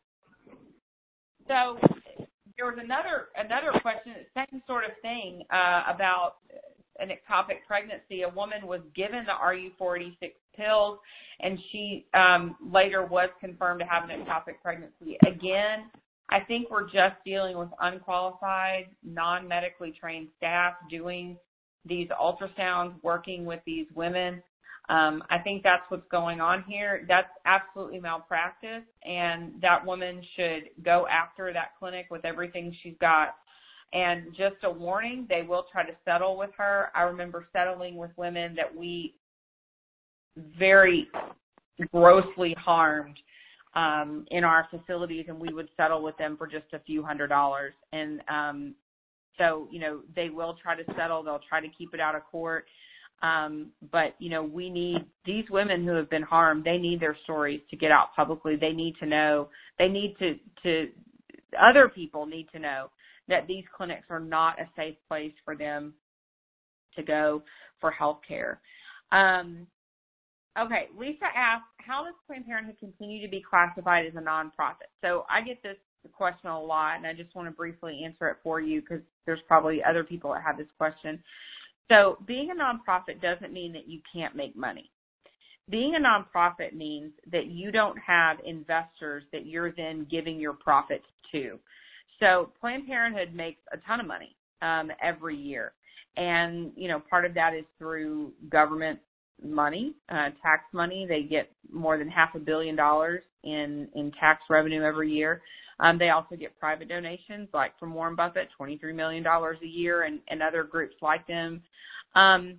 so there was another another question, same sort of thing uh, about an ectopic pregnancy. A woman was given the R U four eighty-six pills, and she um, later was confirmed to have an ectopic pregnancy. Again, I think we're just dealing with unqualified, non-medically trained staff doing these ultrasounds, working with these women. Um, I think that's what's going on here. That's absolutely malpractice, and that woman should go after that clinic with everything she's got. And just a warning, they will try to settle with her. I remember settling with women that we very grossly harmed um, in our facilities, and we would settle with them for just a few hundred dollars. And um, so, you know, they will try to settle. They'll try to keep it out of court. Um, but, you know, we need these women who have been harmed. They need their stories to get out publicly. They need to know. They need to, to other people need to know that these clinics are not a safe place for them to go for health care. Um, okay, Lisa asked, how does Planned Parenthood continue to be classified as a nonprofit? So I get this question a lot, and I just want to briefly answer it for you because there's probably other people that have this question. So being a nonprofit doesn't mean that you can't make money. Being a nonprofit means that you don't have investors that you're then giving your profits to. So Planned Parenthood makes a ton of money um, every year. And, you know, part of that is through government money, uh, tax money. They get more than half a billion dollars in, in tax revenue every year. Um, they also get private donations, like from Warren Buffett, twenty-three million dollars a year, and, and other groups like them. Um,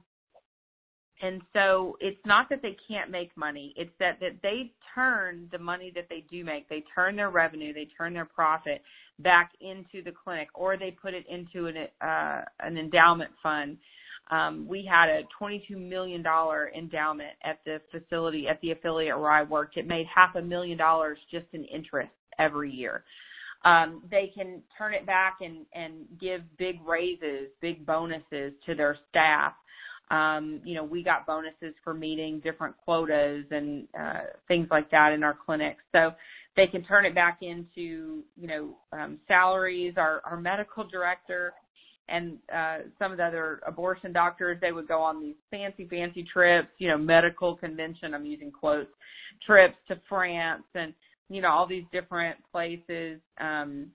and so it's not that they can't make money. It's that, that they turn the money that they do make, they turn their revenue, they turn their profit back into the clinic, or they put it into an, uh, an endowment fund. Um, we had a twenty-two million dollars endowment at the facility, at the affiliate where I worked. It made half a million dollars just in interest every year. Um, they can turn it back and, and give big raises, big bonuses to their staff. Um, you know, we got bonuses for meeting different quotas and uh, things like that in our clinics. So they can turn it back into, you know, um, salaries. Our, our medical director and uh, some of the other abortion doctors, they would go on these fancy, fancy trips, you know, medical convention, I'm using quotes, trips to France and, you know, all these different places. Um,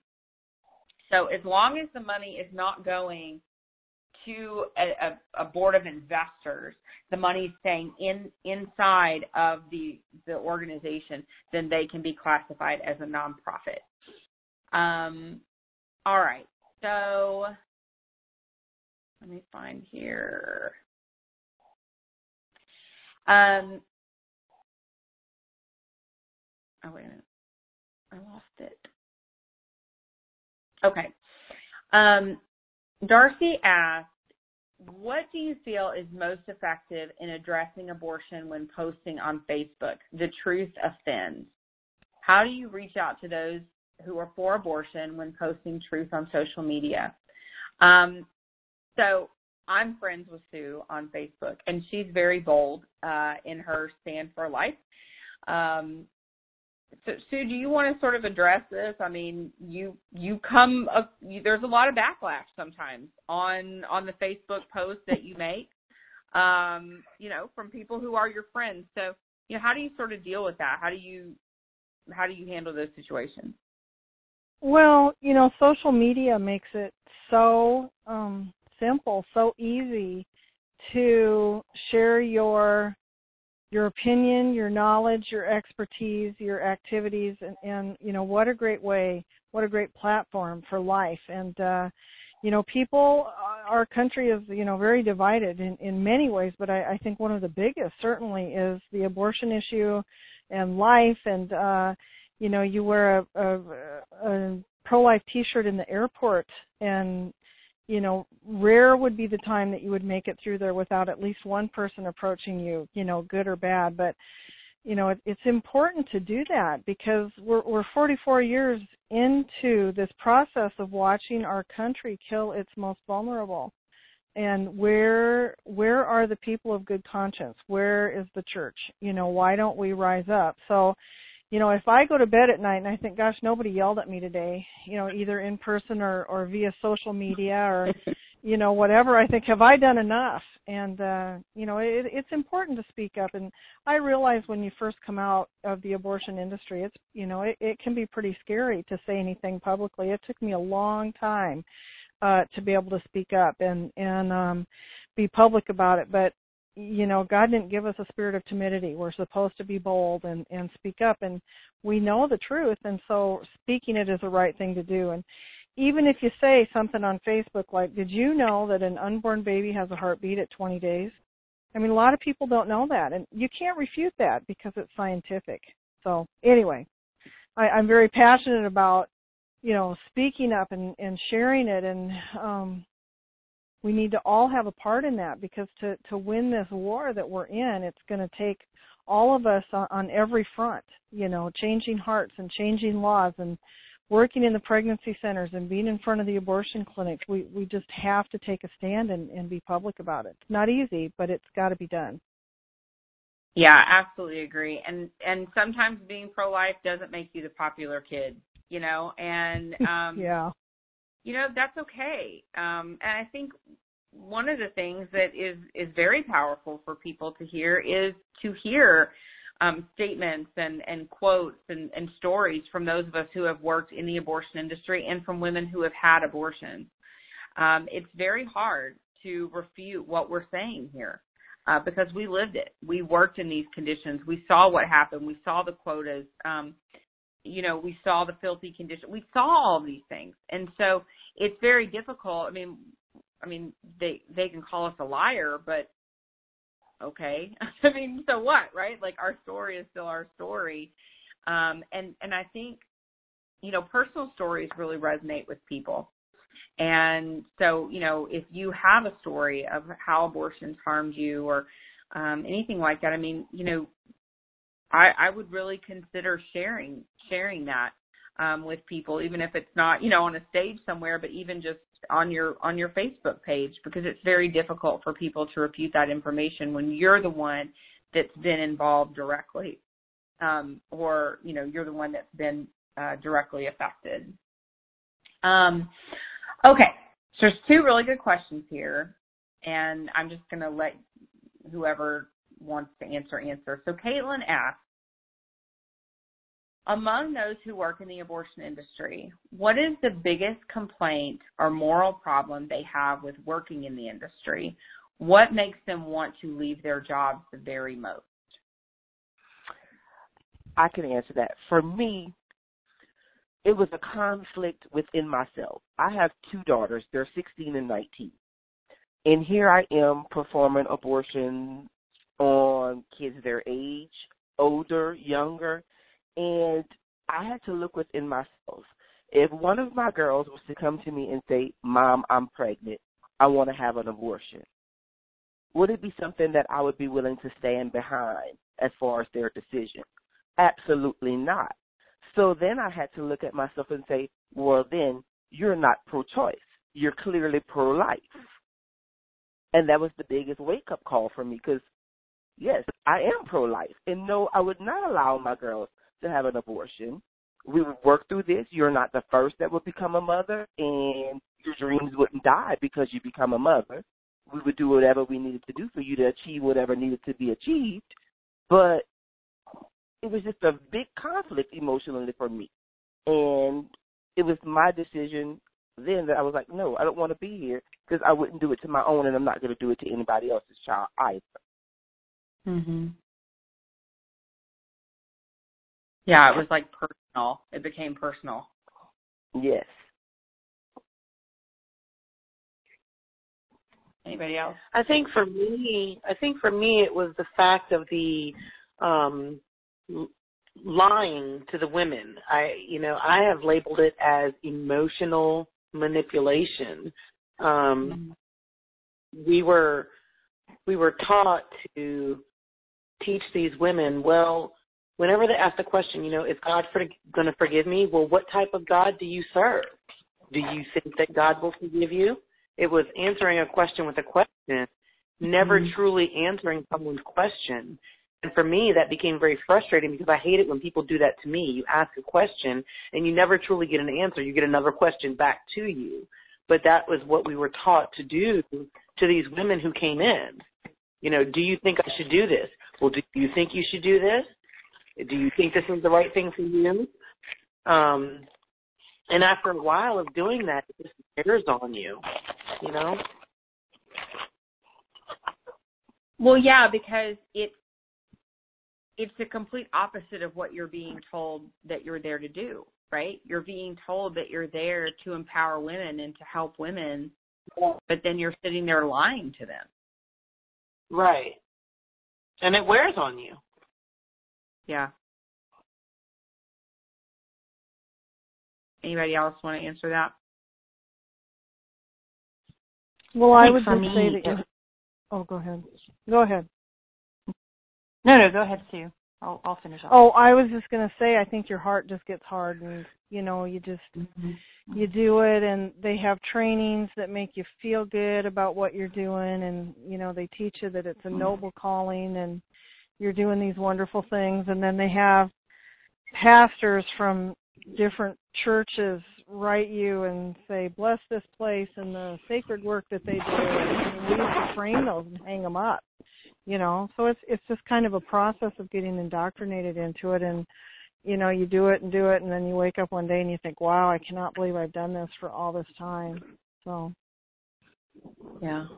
so as long as the money is not going to a, a, a board of investors, the money is staying in inside of the the organization, then they can be classified as a nonprofit. Um, all right, so let me find here. Um, oh, wait a minute. I lost it. Okay. Um, Darcy asked, what do you feel is most effective in addressing abortion when posting on Facebook? The truth offends. How do you reach out to those who are for abortion when posting truth on social media? Um, so I'm friends with Sue on Facebook, and she's very bold uh, in her stand for life. Um, So, Sue, do you want to sort of address this? I mean, you you come uh, you, there's a lot of backlash sometimes on on the Facebook posts that you make, um, you know, from people who are your friends. So, you know, how do you sort of deal with that? How do you how do you handle those situations? Well, you know, social media makes it so um, simple, so easy to share your your opinion, your knowledge, your expertise, your activities, and, and, you know, what a great way, what a great platform for life. And, uh, you know, people, our country is, you know, very divided in, in many ways, but I, I think one of the biggest certainly is the abortion issue and life. And, uh, you know, you wear a, a, a pro-life T-shirt in the airport, and you know, rare would be the time that you would make it through there without at least one person approaching you, you know, good or bad. But, you know, it, it's important to do that because we're, we're forty-four years into this process of watching our country kill its most vulnerable. And where where are the people of good conscience? Where is the church? You know, why don't we rise up? So, you know, if I go to bed at night and I think, gosh, nobody yelled at me today, you know, either in person or, or via social media or, you know, whatever. I think, have I done enough? And, uh, you know, it, it's important to speak up. And I realize when you first come out of the abortion industry, it's, you know, it, it can be pretty scary to say anything publicly. It took me a long time uh, to be able to speak up and, and um, be public about it. But, you know, God didn't give us a spirit of timidity. We're supposed to be bold and, and speak up. And we know the truth. And so speaking it is the right thing to do. And even if you say something on Facebook like, did you know that an unborn baby has a heartbeat at twenty days? I mean, a lot of people don't know that, and you can't refute that because it's scientific. So anyway, I, I'm very passionate about, you know, speaking up and, and sharing it, and um, we need to all have a part in that, because to, to win this war that we're in, it's going to take all of us on, on every front, you know, changing hearts and changing laws and working in the pregnancy centers and being in front of the abortion clinics. We we just have to take a stand and, and be public about it. It's not easy, but it's got to be done. Yeah, absolutely agree. And and sometimes being pro-life doesn't make you the popular kid, you know, and, um, yeah. you know, that's okay. Um, and I think one of the things that is, is very powerful for people to hear is to hear Um, statements and, and quotes and, and stories from those of us who have worked in the abortion industry and from women who have had abortions. Um, it's very hard to refute what we're saying here uh, because we lived it. We worked in these conditions. We saw what happened. We saw the quotas. Um, you know, we saw the filthy condition. We saw all these things. And so it's very difficult. I mean, I mean, they, they can call us a liar, but okay. I mean, so what, right? Like, our story is still our story. Um, and, and I think, you know, personal stories really resonate with people. And so, you know, if you have a story of how abortions harmed you or um, anything like that, I mean, you know, I, I would really consider sharing, sharing that um, with people, even if it's not, you know, on a stage somewhere, but even just on your on your Facebook page, because it's very difficult for people to refute that information when you're the one that's been involved directly, um, or, you know, you're the one that's been uh, directly affected. Um, okay, so there's two really good questions here, and I'm just going to let whoever wants to answer answer. So Caitlin asks, among those who work in the abortion industry, what is the biggest complaint or moral problem they have with working in the industry? What makes them want to leave their jobs the very most? I can answer that. For me, it was a conflict within myself. I have two daughters. They're sixteen and nineteen. And here I am performing abortion on kids their age, older, younger. And I had to look within myself. If one of my girls was to come to me and say, Mom, I'm pregnant, I want to have an abortion, would it be something that I would be willing to stand behind as far as their decision? Absolutely not. So then I had to look at myself and say, well, then you're not pro-choice. You're clearly pro-life. And that was the biggest wake-up call for me because, yes, I am pro-life. And no, I would not allow my girls to have an abortion. We would work through this. You're not the first that would become a mother, and your dreams wouldn't die because you become a mother. We would do whatever we needed to do for you to achieve whatever needed to be achieved. But it was just a big conflict emotionally for me. And it was my decision then that I was like, no, I don't want to be here because I wouldn't do it to my own, and I'm not going to do it to anybody else's child either. Mm-hmm. Yeah, it was like personal. It became personal. Yes. Anybody else? I think for me, I think for me it was the fact of the um, lying to the women. I, you know, I have labeled it as emotional manipulation. Um, we were we were taught to teach these women, well, whenever they ask the question, you know, is God for, going to forgive me? Well, what type of God do you serve? Do you think that God will forgive you? It was answering a question with a question, never mm-hmm. truly answering someone's question. And for me, that became very frustrating because I hate it when people do that to me. You ask a question and you never truly get an answer. You get another question back to you. but that was what we were taught to do to these women who came in. You know, do you think I should do this? Well, do you think you should do this? Do you think this is the right thing for you? Um, and after a while of doing that, it just bears on you, you know? Well, yeah, because it's it's the complete opposite of what you're being told that you're there to do, right? You're being told that you're there to empower women and to help women, but then you're sitting there lying to them. Right. And it wears on you. Yeah. Anybody else want to answer that? Well, I, I would for just me, say that you're... Oh, go ahead. Go ahead. No, no, go ahead, Sue. I'll, I'll finish off. Oh, I was just going to say, I think your heart just gets hardened. You know, you just, mm-hmm. you do it, and they have trainings that make you feel good about what you're doing, and, you know, they teach you that it's a noble calling, and you're doing these wonderful things, and then they have pastors from different churches write you and say, bless this place and the sacred work that they do, and we used to frame those and hang them up. You know, so it's it's just kind of a process of getting indoctrinated into it, and, you know, you do it and do it, and then you wake up one day and you think, wow, I cannot believe I've done this for all this time. So, yeah.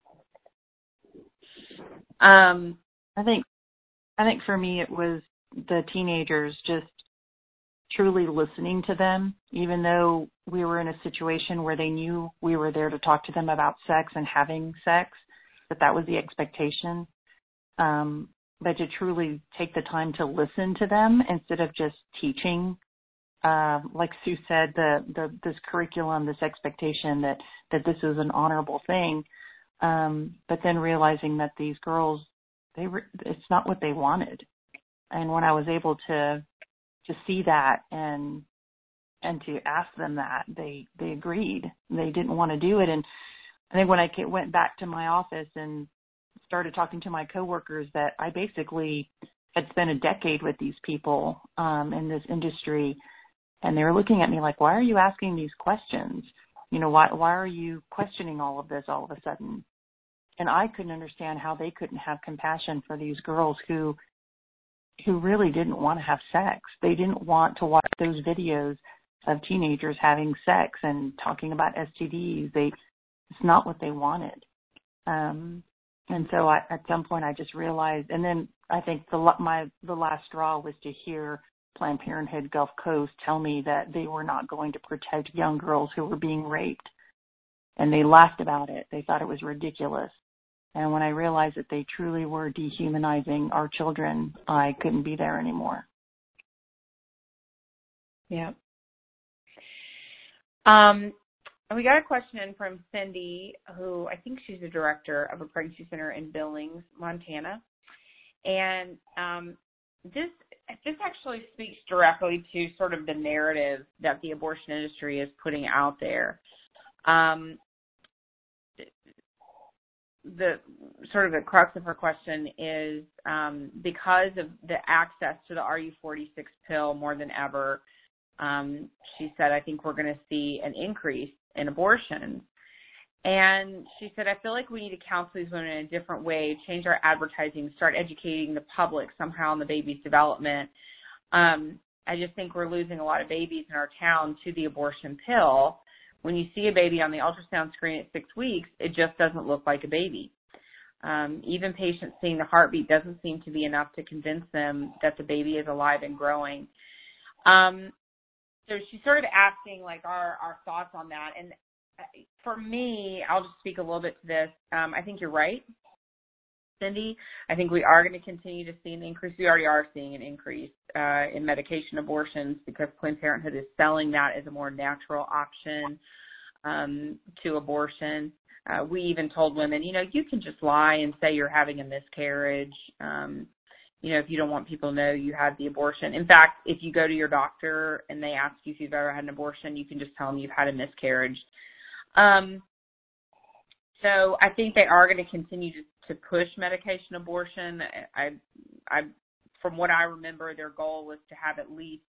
Um, I think, I think for me it was the teenagers just truly listening to them, even though we were in a situation where they knew we were there to talk to them about sex and having sex, that that was the expectation. Um, but to truly take the time to listen to them instead of just teaching, uh, like Sue said, the, the this curriculum, this expectation that, that this is an honorable thing, um, but then realizing that these girls, they re- it's not what they wanted. And when I was able to to see that and and to ask them that, they they agreed. They didn't want to do it. And I think when I went back to my office and started talking to my coworkers, that I basically had spent a decade with these people um, in this industry, and they were looking at me like, why are you asking these questions? You know, why why are you questioning all of this all of a sudden? And I couldn't understand how they couldn't have compassion for these girls who who really didn't want to have sex. They didn't want to watch those videos of teenagers having sex and talking about S T Ds. They, it's not what they wanted. Um, and so I, at some point I just realized, and then I think the my the last straw was to hear Planned Parenthood Gulf Coast tell me that they were not going to protect young girls who were being raped. And they laughed about it. They thought it was ridiculous. And when I realized that they truly were dehumanizing our children, I couldn't be there anymore. Yeah. Um, and we got a question in from Cindy, who I think she's the director of a pregnancy center in Billings, Montana. And um, this this actually speaks directly to sort of the narrative that the abortion industry is putting out there. Um, the sort of the crux of her question is um, because of the access to the R U forty-six pill more than ever, um, she said, I think we're going to see an increase in abortions. And she said, I feel like we need to counsel these women in a different way, change our advertising, start educating the public somehow on the baby's development. Um, I just think we're losing a lot of babies in our town to the abortion pill. When you see a baby on the ultrasound screen at six weeks, it just doesn't look like a baby. Um, even patients seeing the heartbeat doesn't seem to be enough to convince them that the baby is alive and growing. Um, so she's sort of asking, like, our, our thoughts on that. And for me, I'll just speak a little bit to this. Um, I think you're right, Cindy. I think we are going to continue to see an increase. We already are seeing an increase uh, in medication abortions because Planned Parenthood is selling that as a more natural option um, to abortion. Uh, we even told women, you know, you can just lie and say you're having a miscarriage. Um, you know, if you don't want people to know you had the abortion. In fact, if you go to your doctor and they ask you if you've ever had an abortion, you can just tell them you've had a miscarriage. Um, so I think they are going to continue to, to push medication abortion. I, I, from what I remember, their goal was to have at least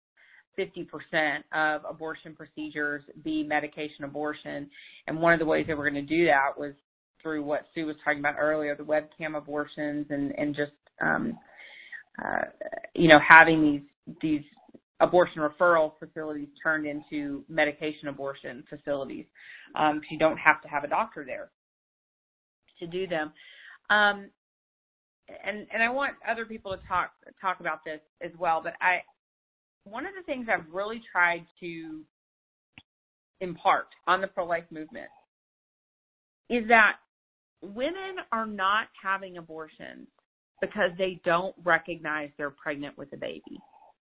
fifty percent of abortion procedures be medication abortion. And one of the ways that we're going to do that was through what Sue was talking about earlier, the webcam abortions and, and just, um, uh, you know, having these, these abortion referral facilities turned into medication abortion facilities. Um, you don't have to have a doctor there to do them. Um, and, and I want other people to talk, talk about this as well, but I, one of the things I've really tried to impart on the pro-life movement is that women are not having abortions because they don't recognize they're pregnant with a baby.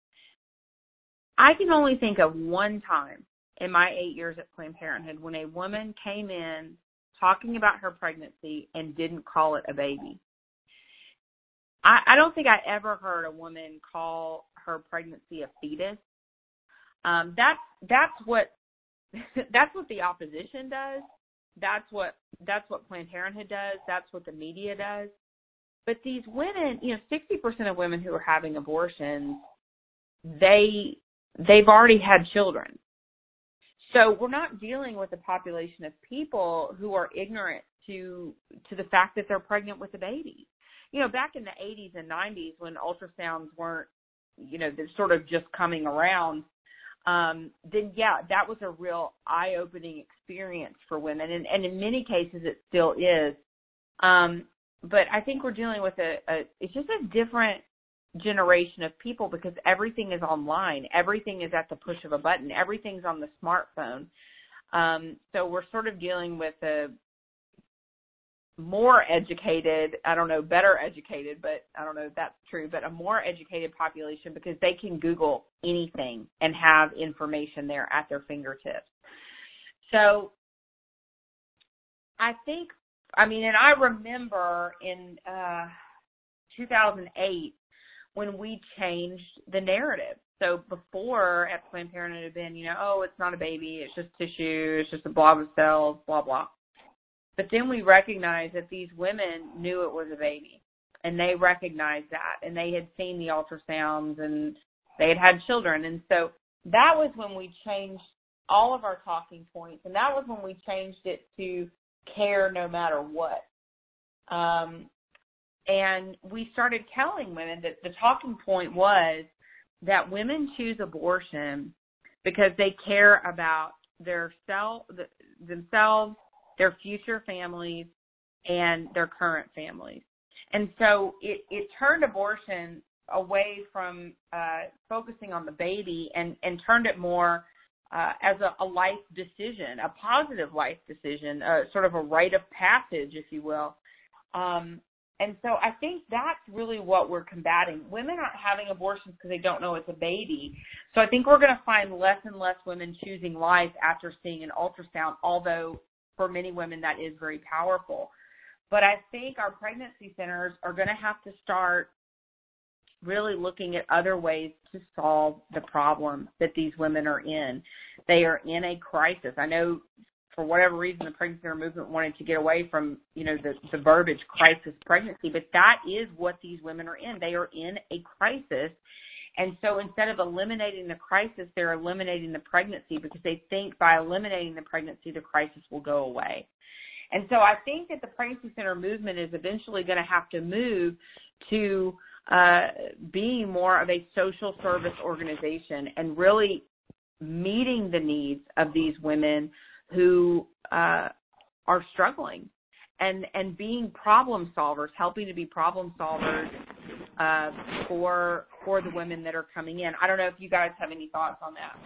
I can only think of one time in my eight years at Planned Parenthood when a woman came in talking about her pregnancy and didn't call it a baby. I, I don't think I ever heard a woman call her pregnancy a fetus. Um, that's that's what that's what the opposition does. That's what that's what Planned Parenthood does. That's what the media does. But these women, you know, sixty percent of women who are having abortions, they they've already had children. So we're not dealing with a population of people who are ignorant to to the fact that they're pregnant with a baby. You know, back in the eighties and nineties when ultrasounds weren't, you know, they're sort of just coming around, um, then, yeah, that was a real eye-opening experience for women. And, and in many cases it still is. Um, but I think we're dealing with a, a, it's just a different generation of people because everything is online. Everything is at the push of a button. Everything's on the smartphone. Um, so we're sort of dealing with a more educated, I don't know, better educated, but I don't know if that's true, but a more educated population because they can Google anything and have information there at their fingertips. So I think, I mean, and I remember in uh, two thousand eight when we changed the narrative. So before at Planned Parenthood it had been, you know, oh, it's not a baby, it's just tissue, it's just a blob of cells, blah, blah. But then we recognized that these women knew it was a baby, and they recognized that, and they had seen the ultrasounds, and they had had children. And so that was when we changed all of our talking points, and that was when we changed it to care no matter what. Um, and we started telling women that the talking point was that women choose abortion because they care about their self, themselves, their future families, and their current families. And so it, it turned abortion away from uh, focusing on the baby and, and turned it more uh, as a, a life decision, a positive life decision, uh, sort of a rite of passage, if you will. Um, and so I think that's really what we're combating. Women aren't having abortions because they don't know it's a baby. So I think we're going to find less and less women choosing life after seeing an ultrasound, although for many women, that is very powerful. But I think our pregnancy centers are going to have to start really looking at other ways to solve the problem that these women are in. They are in a crisis. I know for whatever reason the pregnancy center movement wanted to get away from, you know, the, the verbiage crisis pregnancy, but that is what these women are in. They are in a crisis. And so instead of eliminating the crisis, they're eliminating the pregnancy because they think by eliminating the pregnancy, the crisis will go away. And so I think that the pregnancy center movement is eventually going to have to move to uh, being more of a social service organization and really meeting the needs of these women who uh, are struggling and, and being problem solvers, helping to be problem solvers uh, for for the women that are coming in. I don't know if you guys have any thoughts on that.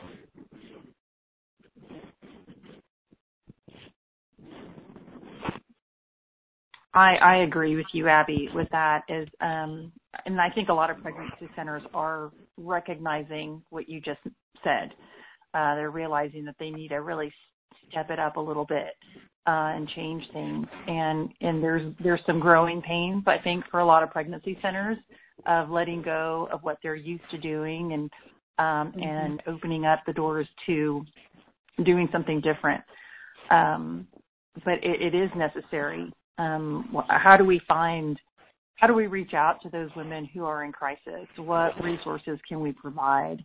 I, I agree with you, Abby, with that. Is um, and I think a lot of pregnancy centers are recognizing what you just said. Uh, they're realizing that they need to really step it up a little bit uh, and change things. And and there's there's some growing pains, I think, for a lot of pregnancy centers of letting go of what they're used to doing and um, mm-hmm. and opening up the doors to doing something different. Um, but it, it is necessary. Um, how do we find, how do we reach out to those women who are in crisis? What resources can we provide?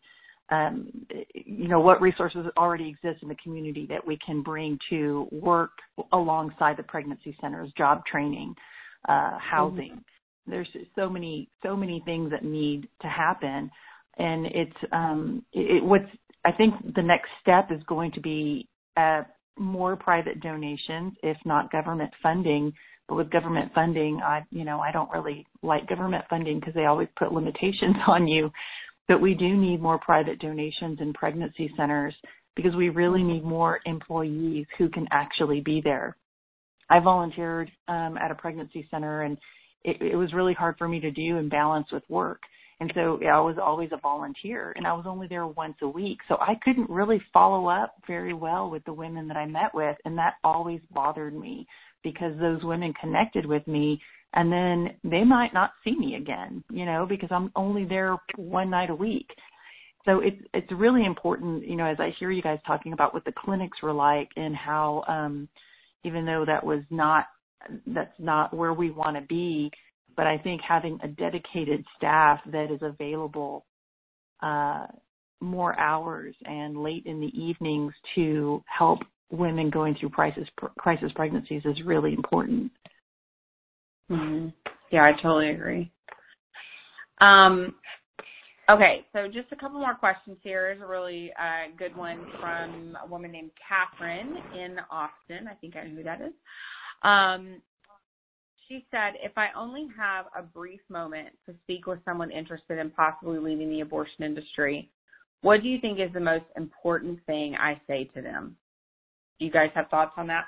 um, you know, what resources already exist in the community that we can bring to work alongside the pregnancy centers, job training, uh, housing. Mm-hmm. There's so many, so many things that need to happen. And it's, um, it, what's, I think the next step is going to be uh, more private donations, if not government funding. But with government funding, I, you know, I don't really like government funding because they always put limitations on you. But we do need more private donations in pregnancy centers because we really need more employees who can actually be there. I volunteered um, at a pregnancy center, and it, it was really hard for me to do and balance with work. And so I was always a volunteer, and I was only there once a week. So I couldn't really follow up very well with the women that I met with, and that always bothered me because those women connected with me, and then they might not see me again, you know, because I'm only there one night a week. So it's it's really important, you know, as I hear you guys talking about what the clinics were like and how, um, even though that was not, that's not where we want to be, but I think having a dedicated staff that is available uh, more hours and late in the evenings to help women going through crisis crisis pregnancies is really important. Mm-hmm. Yeah, I totally agree. Um, okay, so just a couple more questions here. Here's a really uh, good one from a woman named Catherine in Austin. I think I know who that is. Um, She said, if I only have a brief moment to speak with someone interested in possibly leaving the abortion industry, what do you think is the most important thing I say to them? Do you guys have thoughts on that?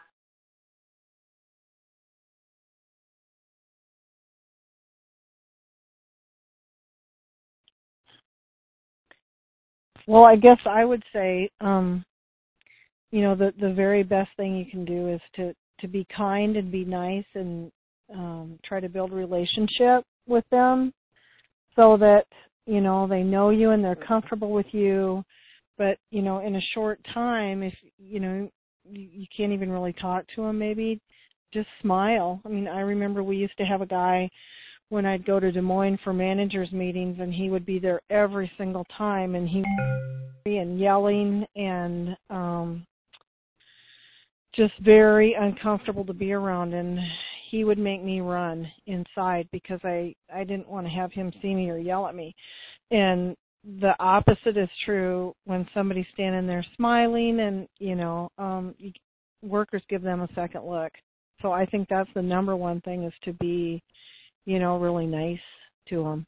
Well, I guess I would say, um, you know, the, the very best thing you can do is to, to be kind and be nice and um, try to build a relationship with them so that, you know, they know you and they're comfortable with you. But, you know, in a short time, if, you know, you, you can't even really talk to them, maybe just smile. I mean, I remember we used to have a guy when I'd go to Des Moines for managers meetings, and he would be there every single time, and he and yelling and um, just very uncomfortable to be around, and he would make me run inside because I, I didn't want to have him see me or yell at me. And the opposite is true when somebody's standing there smiling and, you know, um, workers give them a second look. So I think that's the number one thing is to be, you know, really nice to them.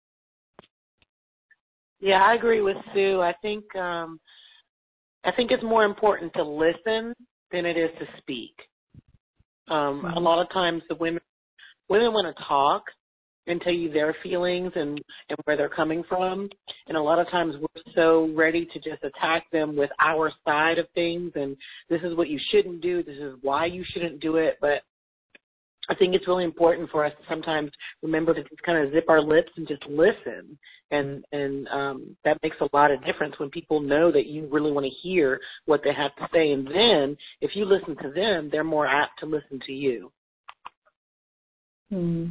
Yeah, I agree with Sue. I think um, I think it's more important to listen than it is to speak. Um, mm-hmm. A lot of times the women women want to talk and tell you their feelings and, and where they're coming from. And a lot of times we're so ready to just attack them with our side of things and this is what you shouldn't do, this is why you shouldn't do it. But I think it's really important for us to sometimes remember to just kind of zip our lips and just listen. And, and um, that makes a lot of difference when people know that you really want to hear what they have to say. And then if you listen to them, they're more apt to listen to you. Hmm.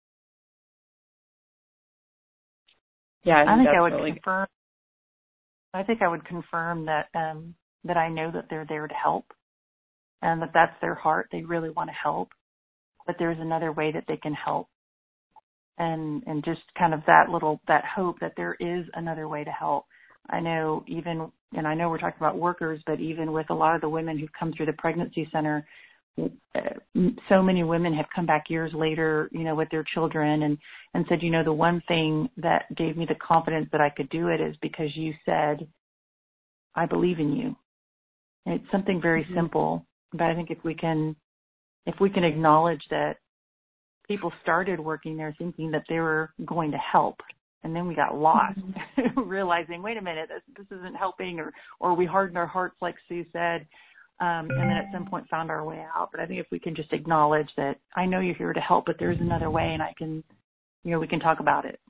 Yeah, I think, I, think I would really confirm. I think I would confirm that um, that I know that they're there to help, and that that's their heart. They really want to help, but there's another way that they can help, and and just kind of that little that hope that there is another way to help. I know even, and I know we're talking about workers, but even with a lot of the women who've come through the pregnancy center, so many women have come back years later, you know, with their children and, and said, you know, the one thing that gave me the confidence that I could do it is because you said, I believe in you. And it's something very mm-hmm. simple, but I think if we can, if we can acknowledge that people started working there thinking that they were going to help, and then we got lost, mm-hmm. realizing, wait a minute, this, this isn't helping, or, or we hardened our hearts, like Sue said, Um, and then at some point found our way out. But I think if we can just acknowledge that I know you're here to help, but there's another way, and I can, you know, we can talk about it.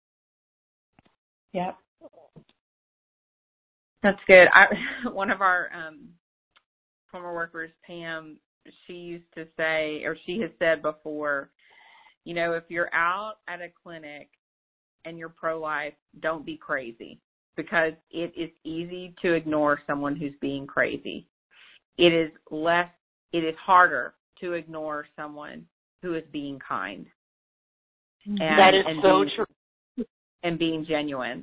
Yep. That's good. I, one of our um, former workers, Pam, she used to say, or she has said before, you know, if you're out at a clinic and you're pro-life, don't be crazy. because it is easy to ignore someone who's being crazy. It is less, it is harder to ignore someone who is being kind. And, that is and so being, true. And being genuine.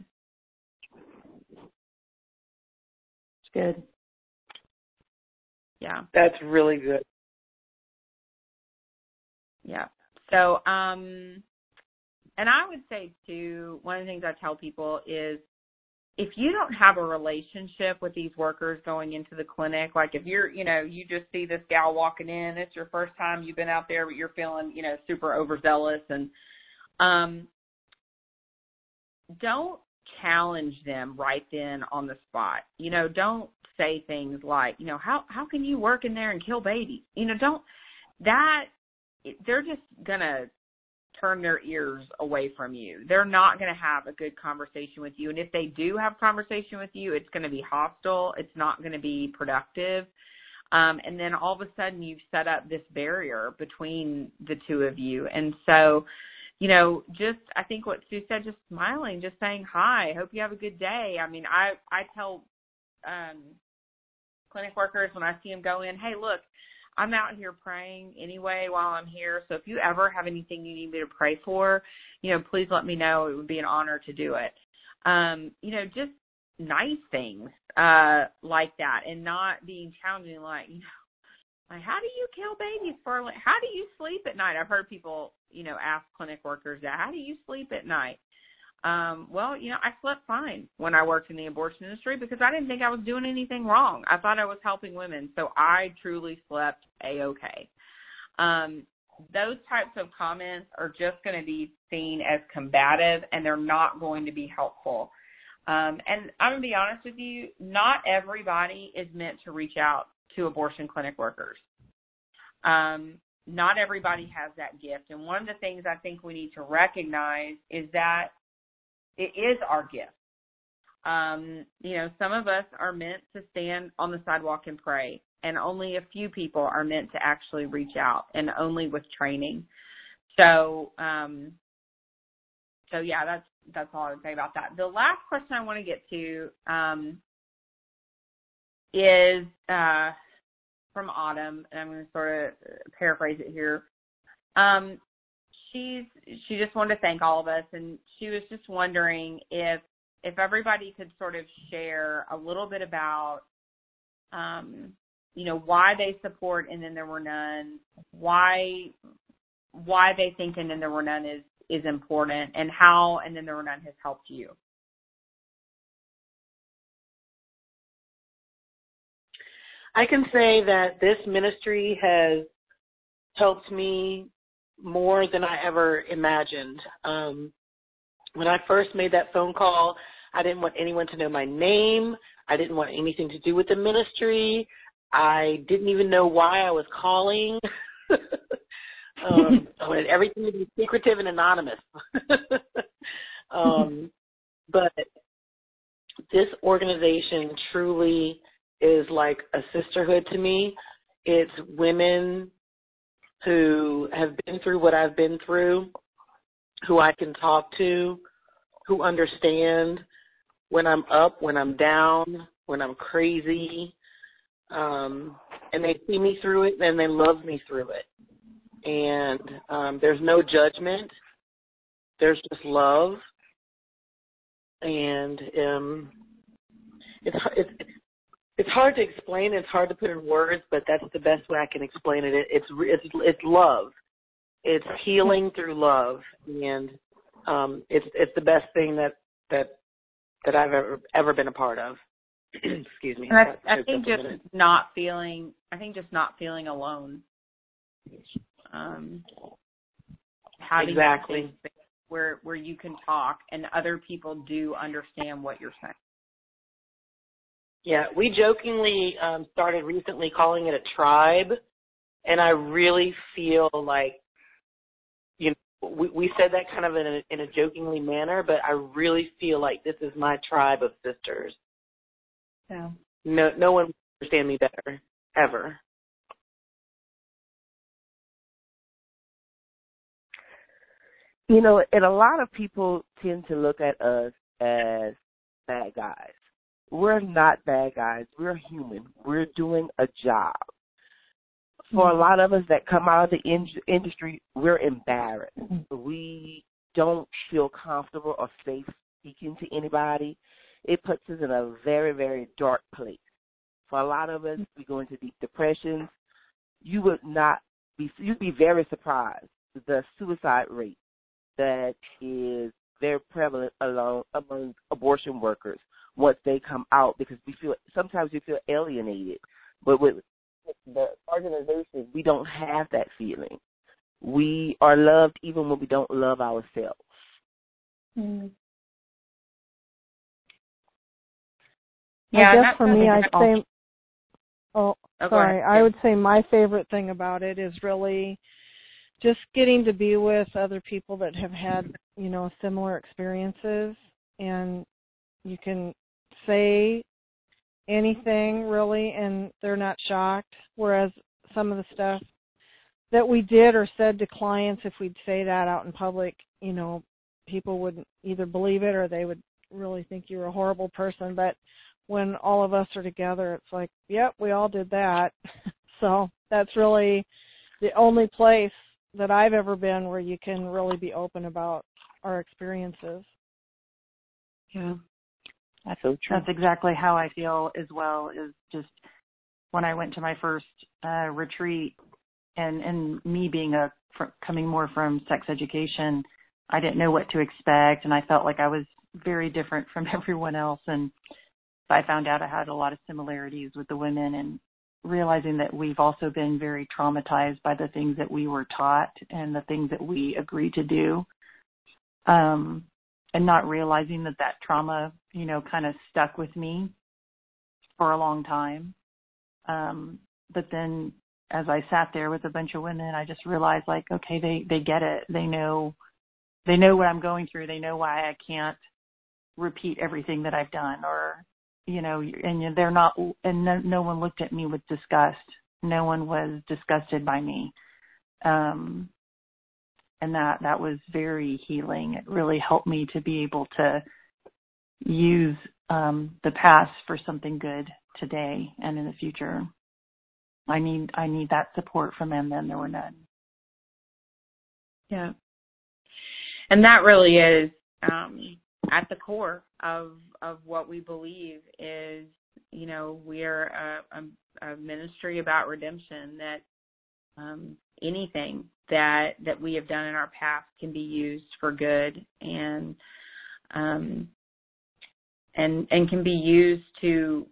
It's good. Yeah. That's really good. Yeah. So, um, and I would say too, one of the things I tell people is if you don't have a relationship with these workers going into the clinic, like if you're, you know, you just see this gal walking in, it's your first time you've been out there, but you're feeling, you know, super overzealous, and um, don't challenge them right then on the spot. You know, don't say things like, you know, how, how can you work in there and kill babies? You know, don't, that, they're just going to turn their ears away from you. They're not going to have a good conversation with you. And if they do have a conversation with you, it's going to be hostile. It's not going to be productive. Um, and then all of a sudden you've set up this barrier between the two of you. And so, you know, just, I think what Sue said, just smiling, just saying, hi, hope you have a good day. I mean, I, I tell um, clinic workers when I see them go in, hey, look, I'm out here praying anyway while I'm here. So if you ever have anything you need me to pray for, you know, please let me know. It would be an honor to do it. Um, you know, just nice things uh, like that, and not being challenging, like, you know, like, how do you kill babies for, like, how do you sleep at night? I've heard people, you know, ask clinic workers that, how do you sleep at night? Um, well, you know, I slept fine when I worked in the abortion industry because I didn't think I was doing anything wrong. I thought I was helping women, so I truly slept A-okay. Um, those types of comments are just going to be seen as combative, and they're not going to be helpful. Um, and I'm going to be honest with you, not everybody is meant to reach out to abortion clinic workers. Um, not everybody has that gift. And one of the things I think we need to recognize is that it is our gift. Um, you know, some of us are meant to stand on the sidewalk and pray, and only a few people are meant to actually reach out, and only with training. So, um, so yeah, that's that's all I would say about that. The last question I want to get to um, is uh, from Autumn, and I'm going to sort of paraphrase it here. Um, she's she just wanted to thank all of us, and she was just wondering if if everybody could sort of share a little bit about, um, you know, why they support And Then There Were None, why why they think And Then There Were None is is important, and how And Then There Were None has helped you. I can say that this ministry has helped me more than I ever imagined. Um, when I first made that phone call, I didn't want anyone to know my name. I didn't want anything to do with the ministry. I didn't even know why I was calling. um, I wanted everything to be secretive and anonymous. um, but this organization truly is like a sisterhood to me. It's women who have been through what I've been through, who I can talk to, who understand when I'm up, when I'm down, when I'm crazy, um, and they see me through it and they love me through it. And um, there's no judgment. There's just love. And um, it's, it's it's hard to explain. It's hard to put in words, but that's the best way I can explain it. It's it's it's love. It's healing through love, and um, it's it's the best thing that that that I've ever ever been a part of. Excuse me. And I, I think just not feeling. I think just not feeling alone. Um, having exactly where where you can talk and other people do understand what you're saying. Yeah, we jokingly um, started recently calling it a tribe, and I really feel like, you know, we, we said that kind of in a, in a jokingly manner, but I really feel like this is my tribe of sisters. Yeah. No, no one will understand me better, ever. You know, and a lot of people tend to look at us as bad guys. We're not bad guys. We're human. We're doing a job. For a lot of us that come out of the in- industry, we're embarrassed. We don't feel comfortable or safe speaking to anybody. It puts us in a very, very dark place. For a lot of us, we go into deep depressions. You would not be, you'd be very surprised the suicide rate that is very prevalent along, among abortion workers once they come out, because we feel, sometimes we feel alienated. But with the organization, we don't have that feeling. We are loved even when we don't love ourselves. Mm. Yeah, I guess for me, I'd say, oh, oh sorry, I would say my favorite thing about it is really just getting to be with other people that have had, you know, similar experiences, and you can say anything really and they're not shocked, whereas some of the stuff that we did or said to clients, if we'd say that out in public, you know, people wouldn't either believe it or they would really think you were a horrible person. But when all of us are together, it's like, yep, we all did that. So that's really the only place that I've ever been where you can really be open about our experiences. Yeah. That's so true. That's exactly how I feel as well, is just when I went to my first uh, retreat and, and me being a, fr- coming more from sex education, I didn't know what to expect, and I felt like I was very different from everyone else. And I found out I had a lot of similarities with the women, and realizing that we've also been very traumatized by the things that we were taught and the things that we agreed to do. Um, and not realizing that that trauma, you know, kind of stuck with me for a long time. Um, but then as I sat there with a bunch of women, I just realized, like, okay, they, they get it. They know, they know what I'm going through. They know why I can't repeat everything that I've done, or, you know, and they're not, and no, no one looked at me with disgust. No one was disgusted by me. Um, And that, that was very healing. It really helped me to be able to use um, the past for something good today and in the future. I need I need that support from them. Then there were none. Yeah. And that really is um, at the core of of what we believe is, you know, we are a, a, a ministry about redemption, that um, anything that that we have done in our past can be used for good, and um, and and can be used to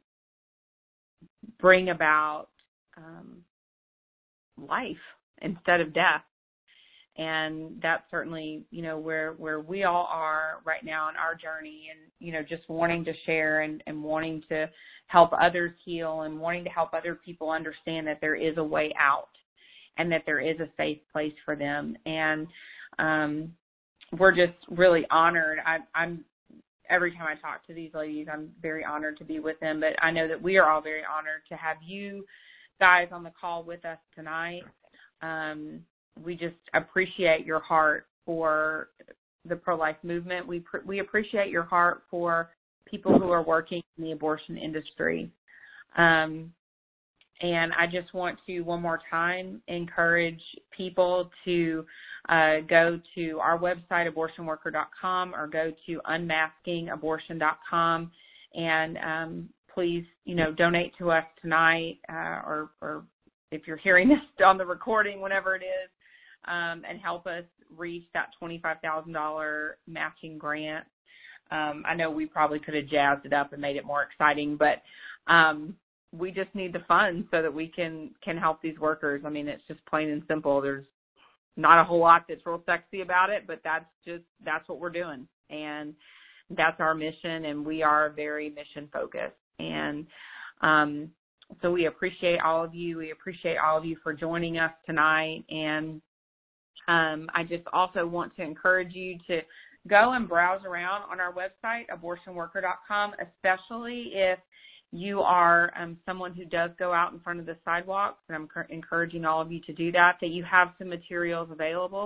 bring about um, life instead of death. And that's certainly, you know, where where we all are right now in our journey, and, you know, just wanting to share and, and wanting to help others heal, and wanting to help other people understand that there is a way out, and that there is a safe place for them. And um, we're just really honored. I, I'm every time I talk to these ladies, I'm very honored to be with them. But I know that we are all very honored to have you guys on the call with us tonight. Um, we just appreciate your heart for the pro-life movement. We pr- we appreciate your heart for people who are working in the abortion industry. Um, And I just want to, one more time, encourage people to uh, go to our website, abortion worker dot com, or go to unmasking abortion dot com. And um, please, you know, donate to us tonight, uh, or, or if you're hearing this on the recording, whenever it is, um, and help us reach that twenty-five thousand dollars matching grant. Um, I know we probably could have jazzed it up and made it more exciting, but um, we just need the funds so that we can, can help these workers. I mean, it's just plain and simple. There's not a whole lot that's real sexy about it, but that's just, that's what we're doing. And that's our mission, and we are very mission focused. And um, so we appreciate all of you. We appreciate all of you for joining us tonight. And um, I just also want to encourage you to go and browse around on our website, abortion worker dot com, especially if you are um, someone who does go out in front of the sidewalks, and I'm encouraging all of you to do that, that you have some materials available.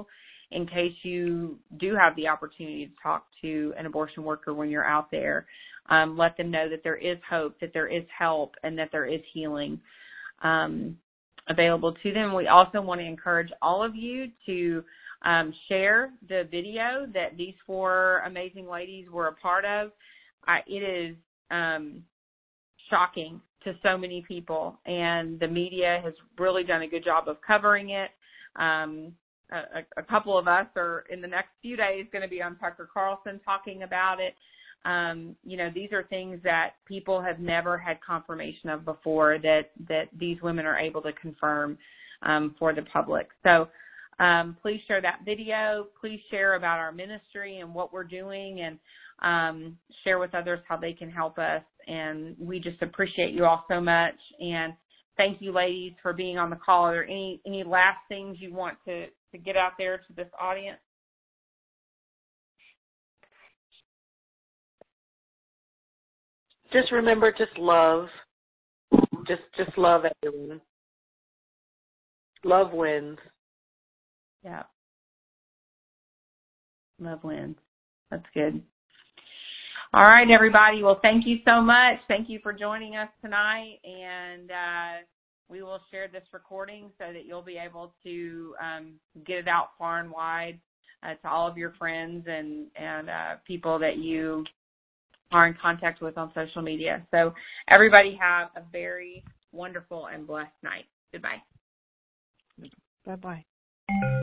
in case you do have the opportunity to talk to an abortion worker when you're out there. Um, let them know that there is hope, that there is help, and that there is healing um, available to them. We also want to encourage all of you to um, share the video that these four amazing ladies were a part of. I, it is um, shocking to so many people, and the media has really done a good job of covering it. Um, a, a couple of us are in the next few days going to be on Tucker Carlson talking about it. Um, you know, these are things that people have never had confirmation of before, that, that these women are able to confirm um, for the public. So um, please share that video. Please share about our ministry and what we're doing, and um, share with others how they can help us. And we just appreciate you all so much. And thank you, ladies, for being on the call. Are there any, any last things you want to, to get out there to this audience? Just remember, just love. Just just love everyone. Love wins. Yeah. Love wins. That's good. All right, everybody. Well, thank you so much. Thank you for joining us tonight. And uh, we will share this recording so that you'll be able to um, get it out far and wide uh, to all of your friends and, and uh, people that you are in contact with on social media. So everybody have a very wonderful and blessed night. Goodbye. Bye-bye.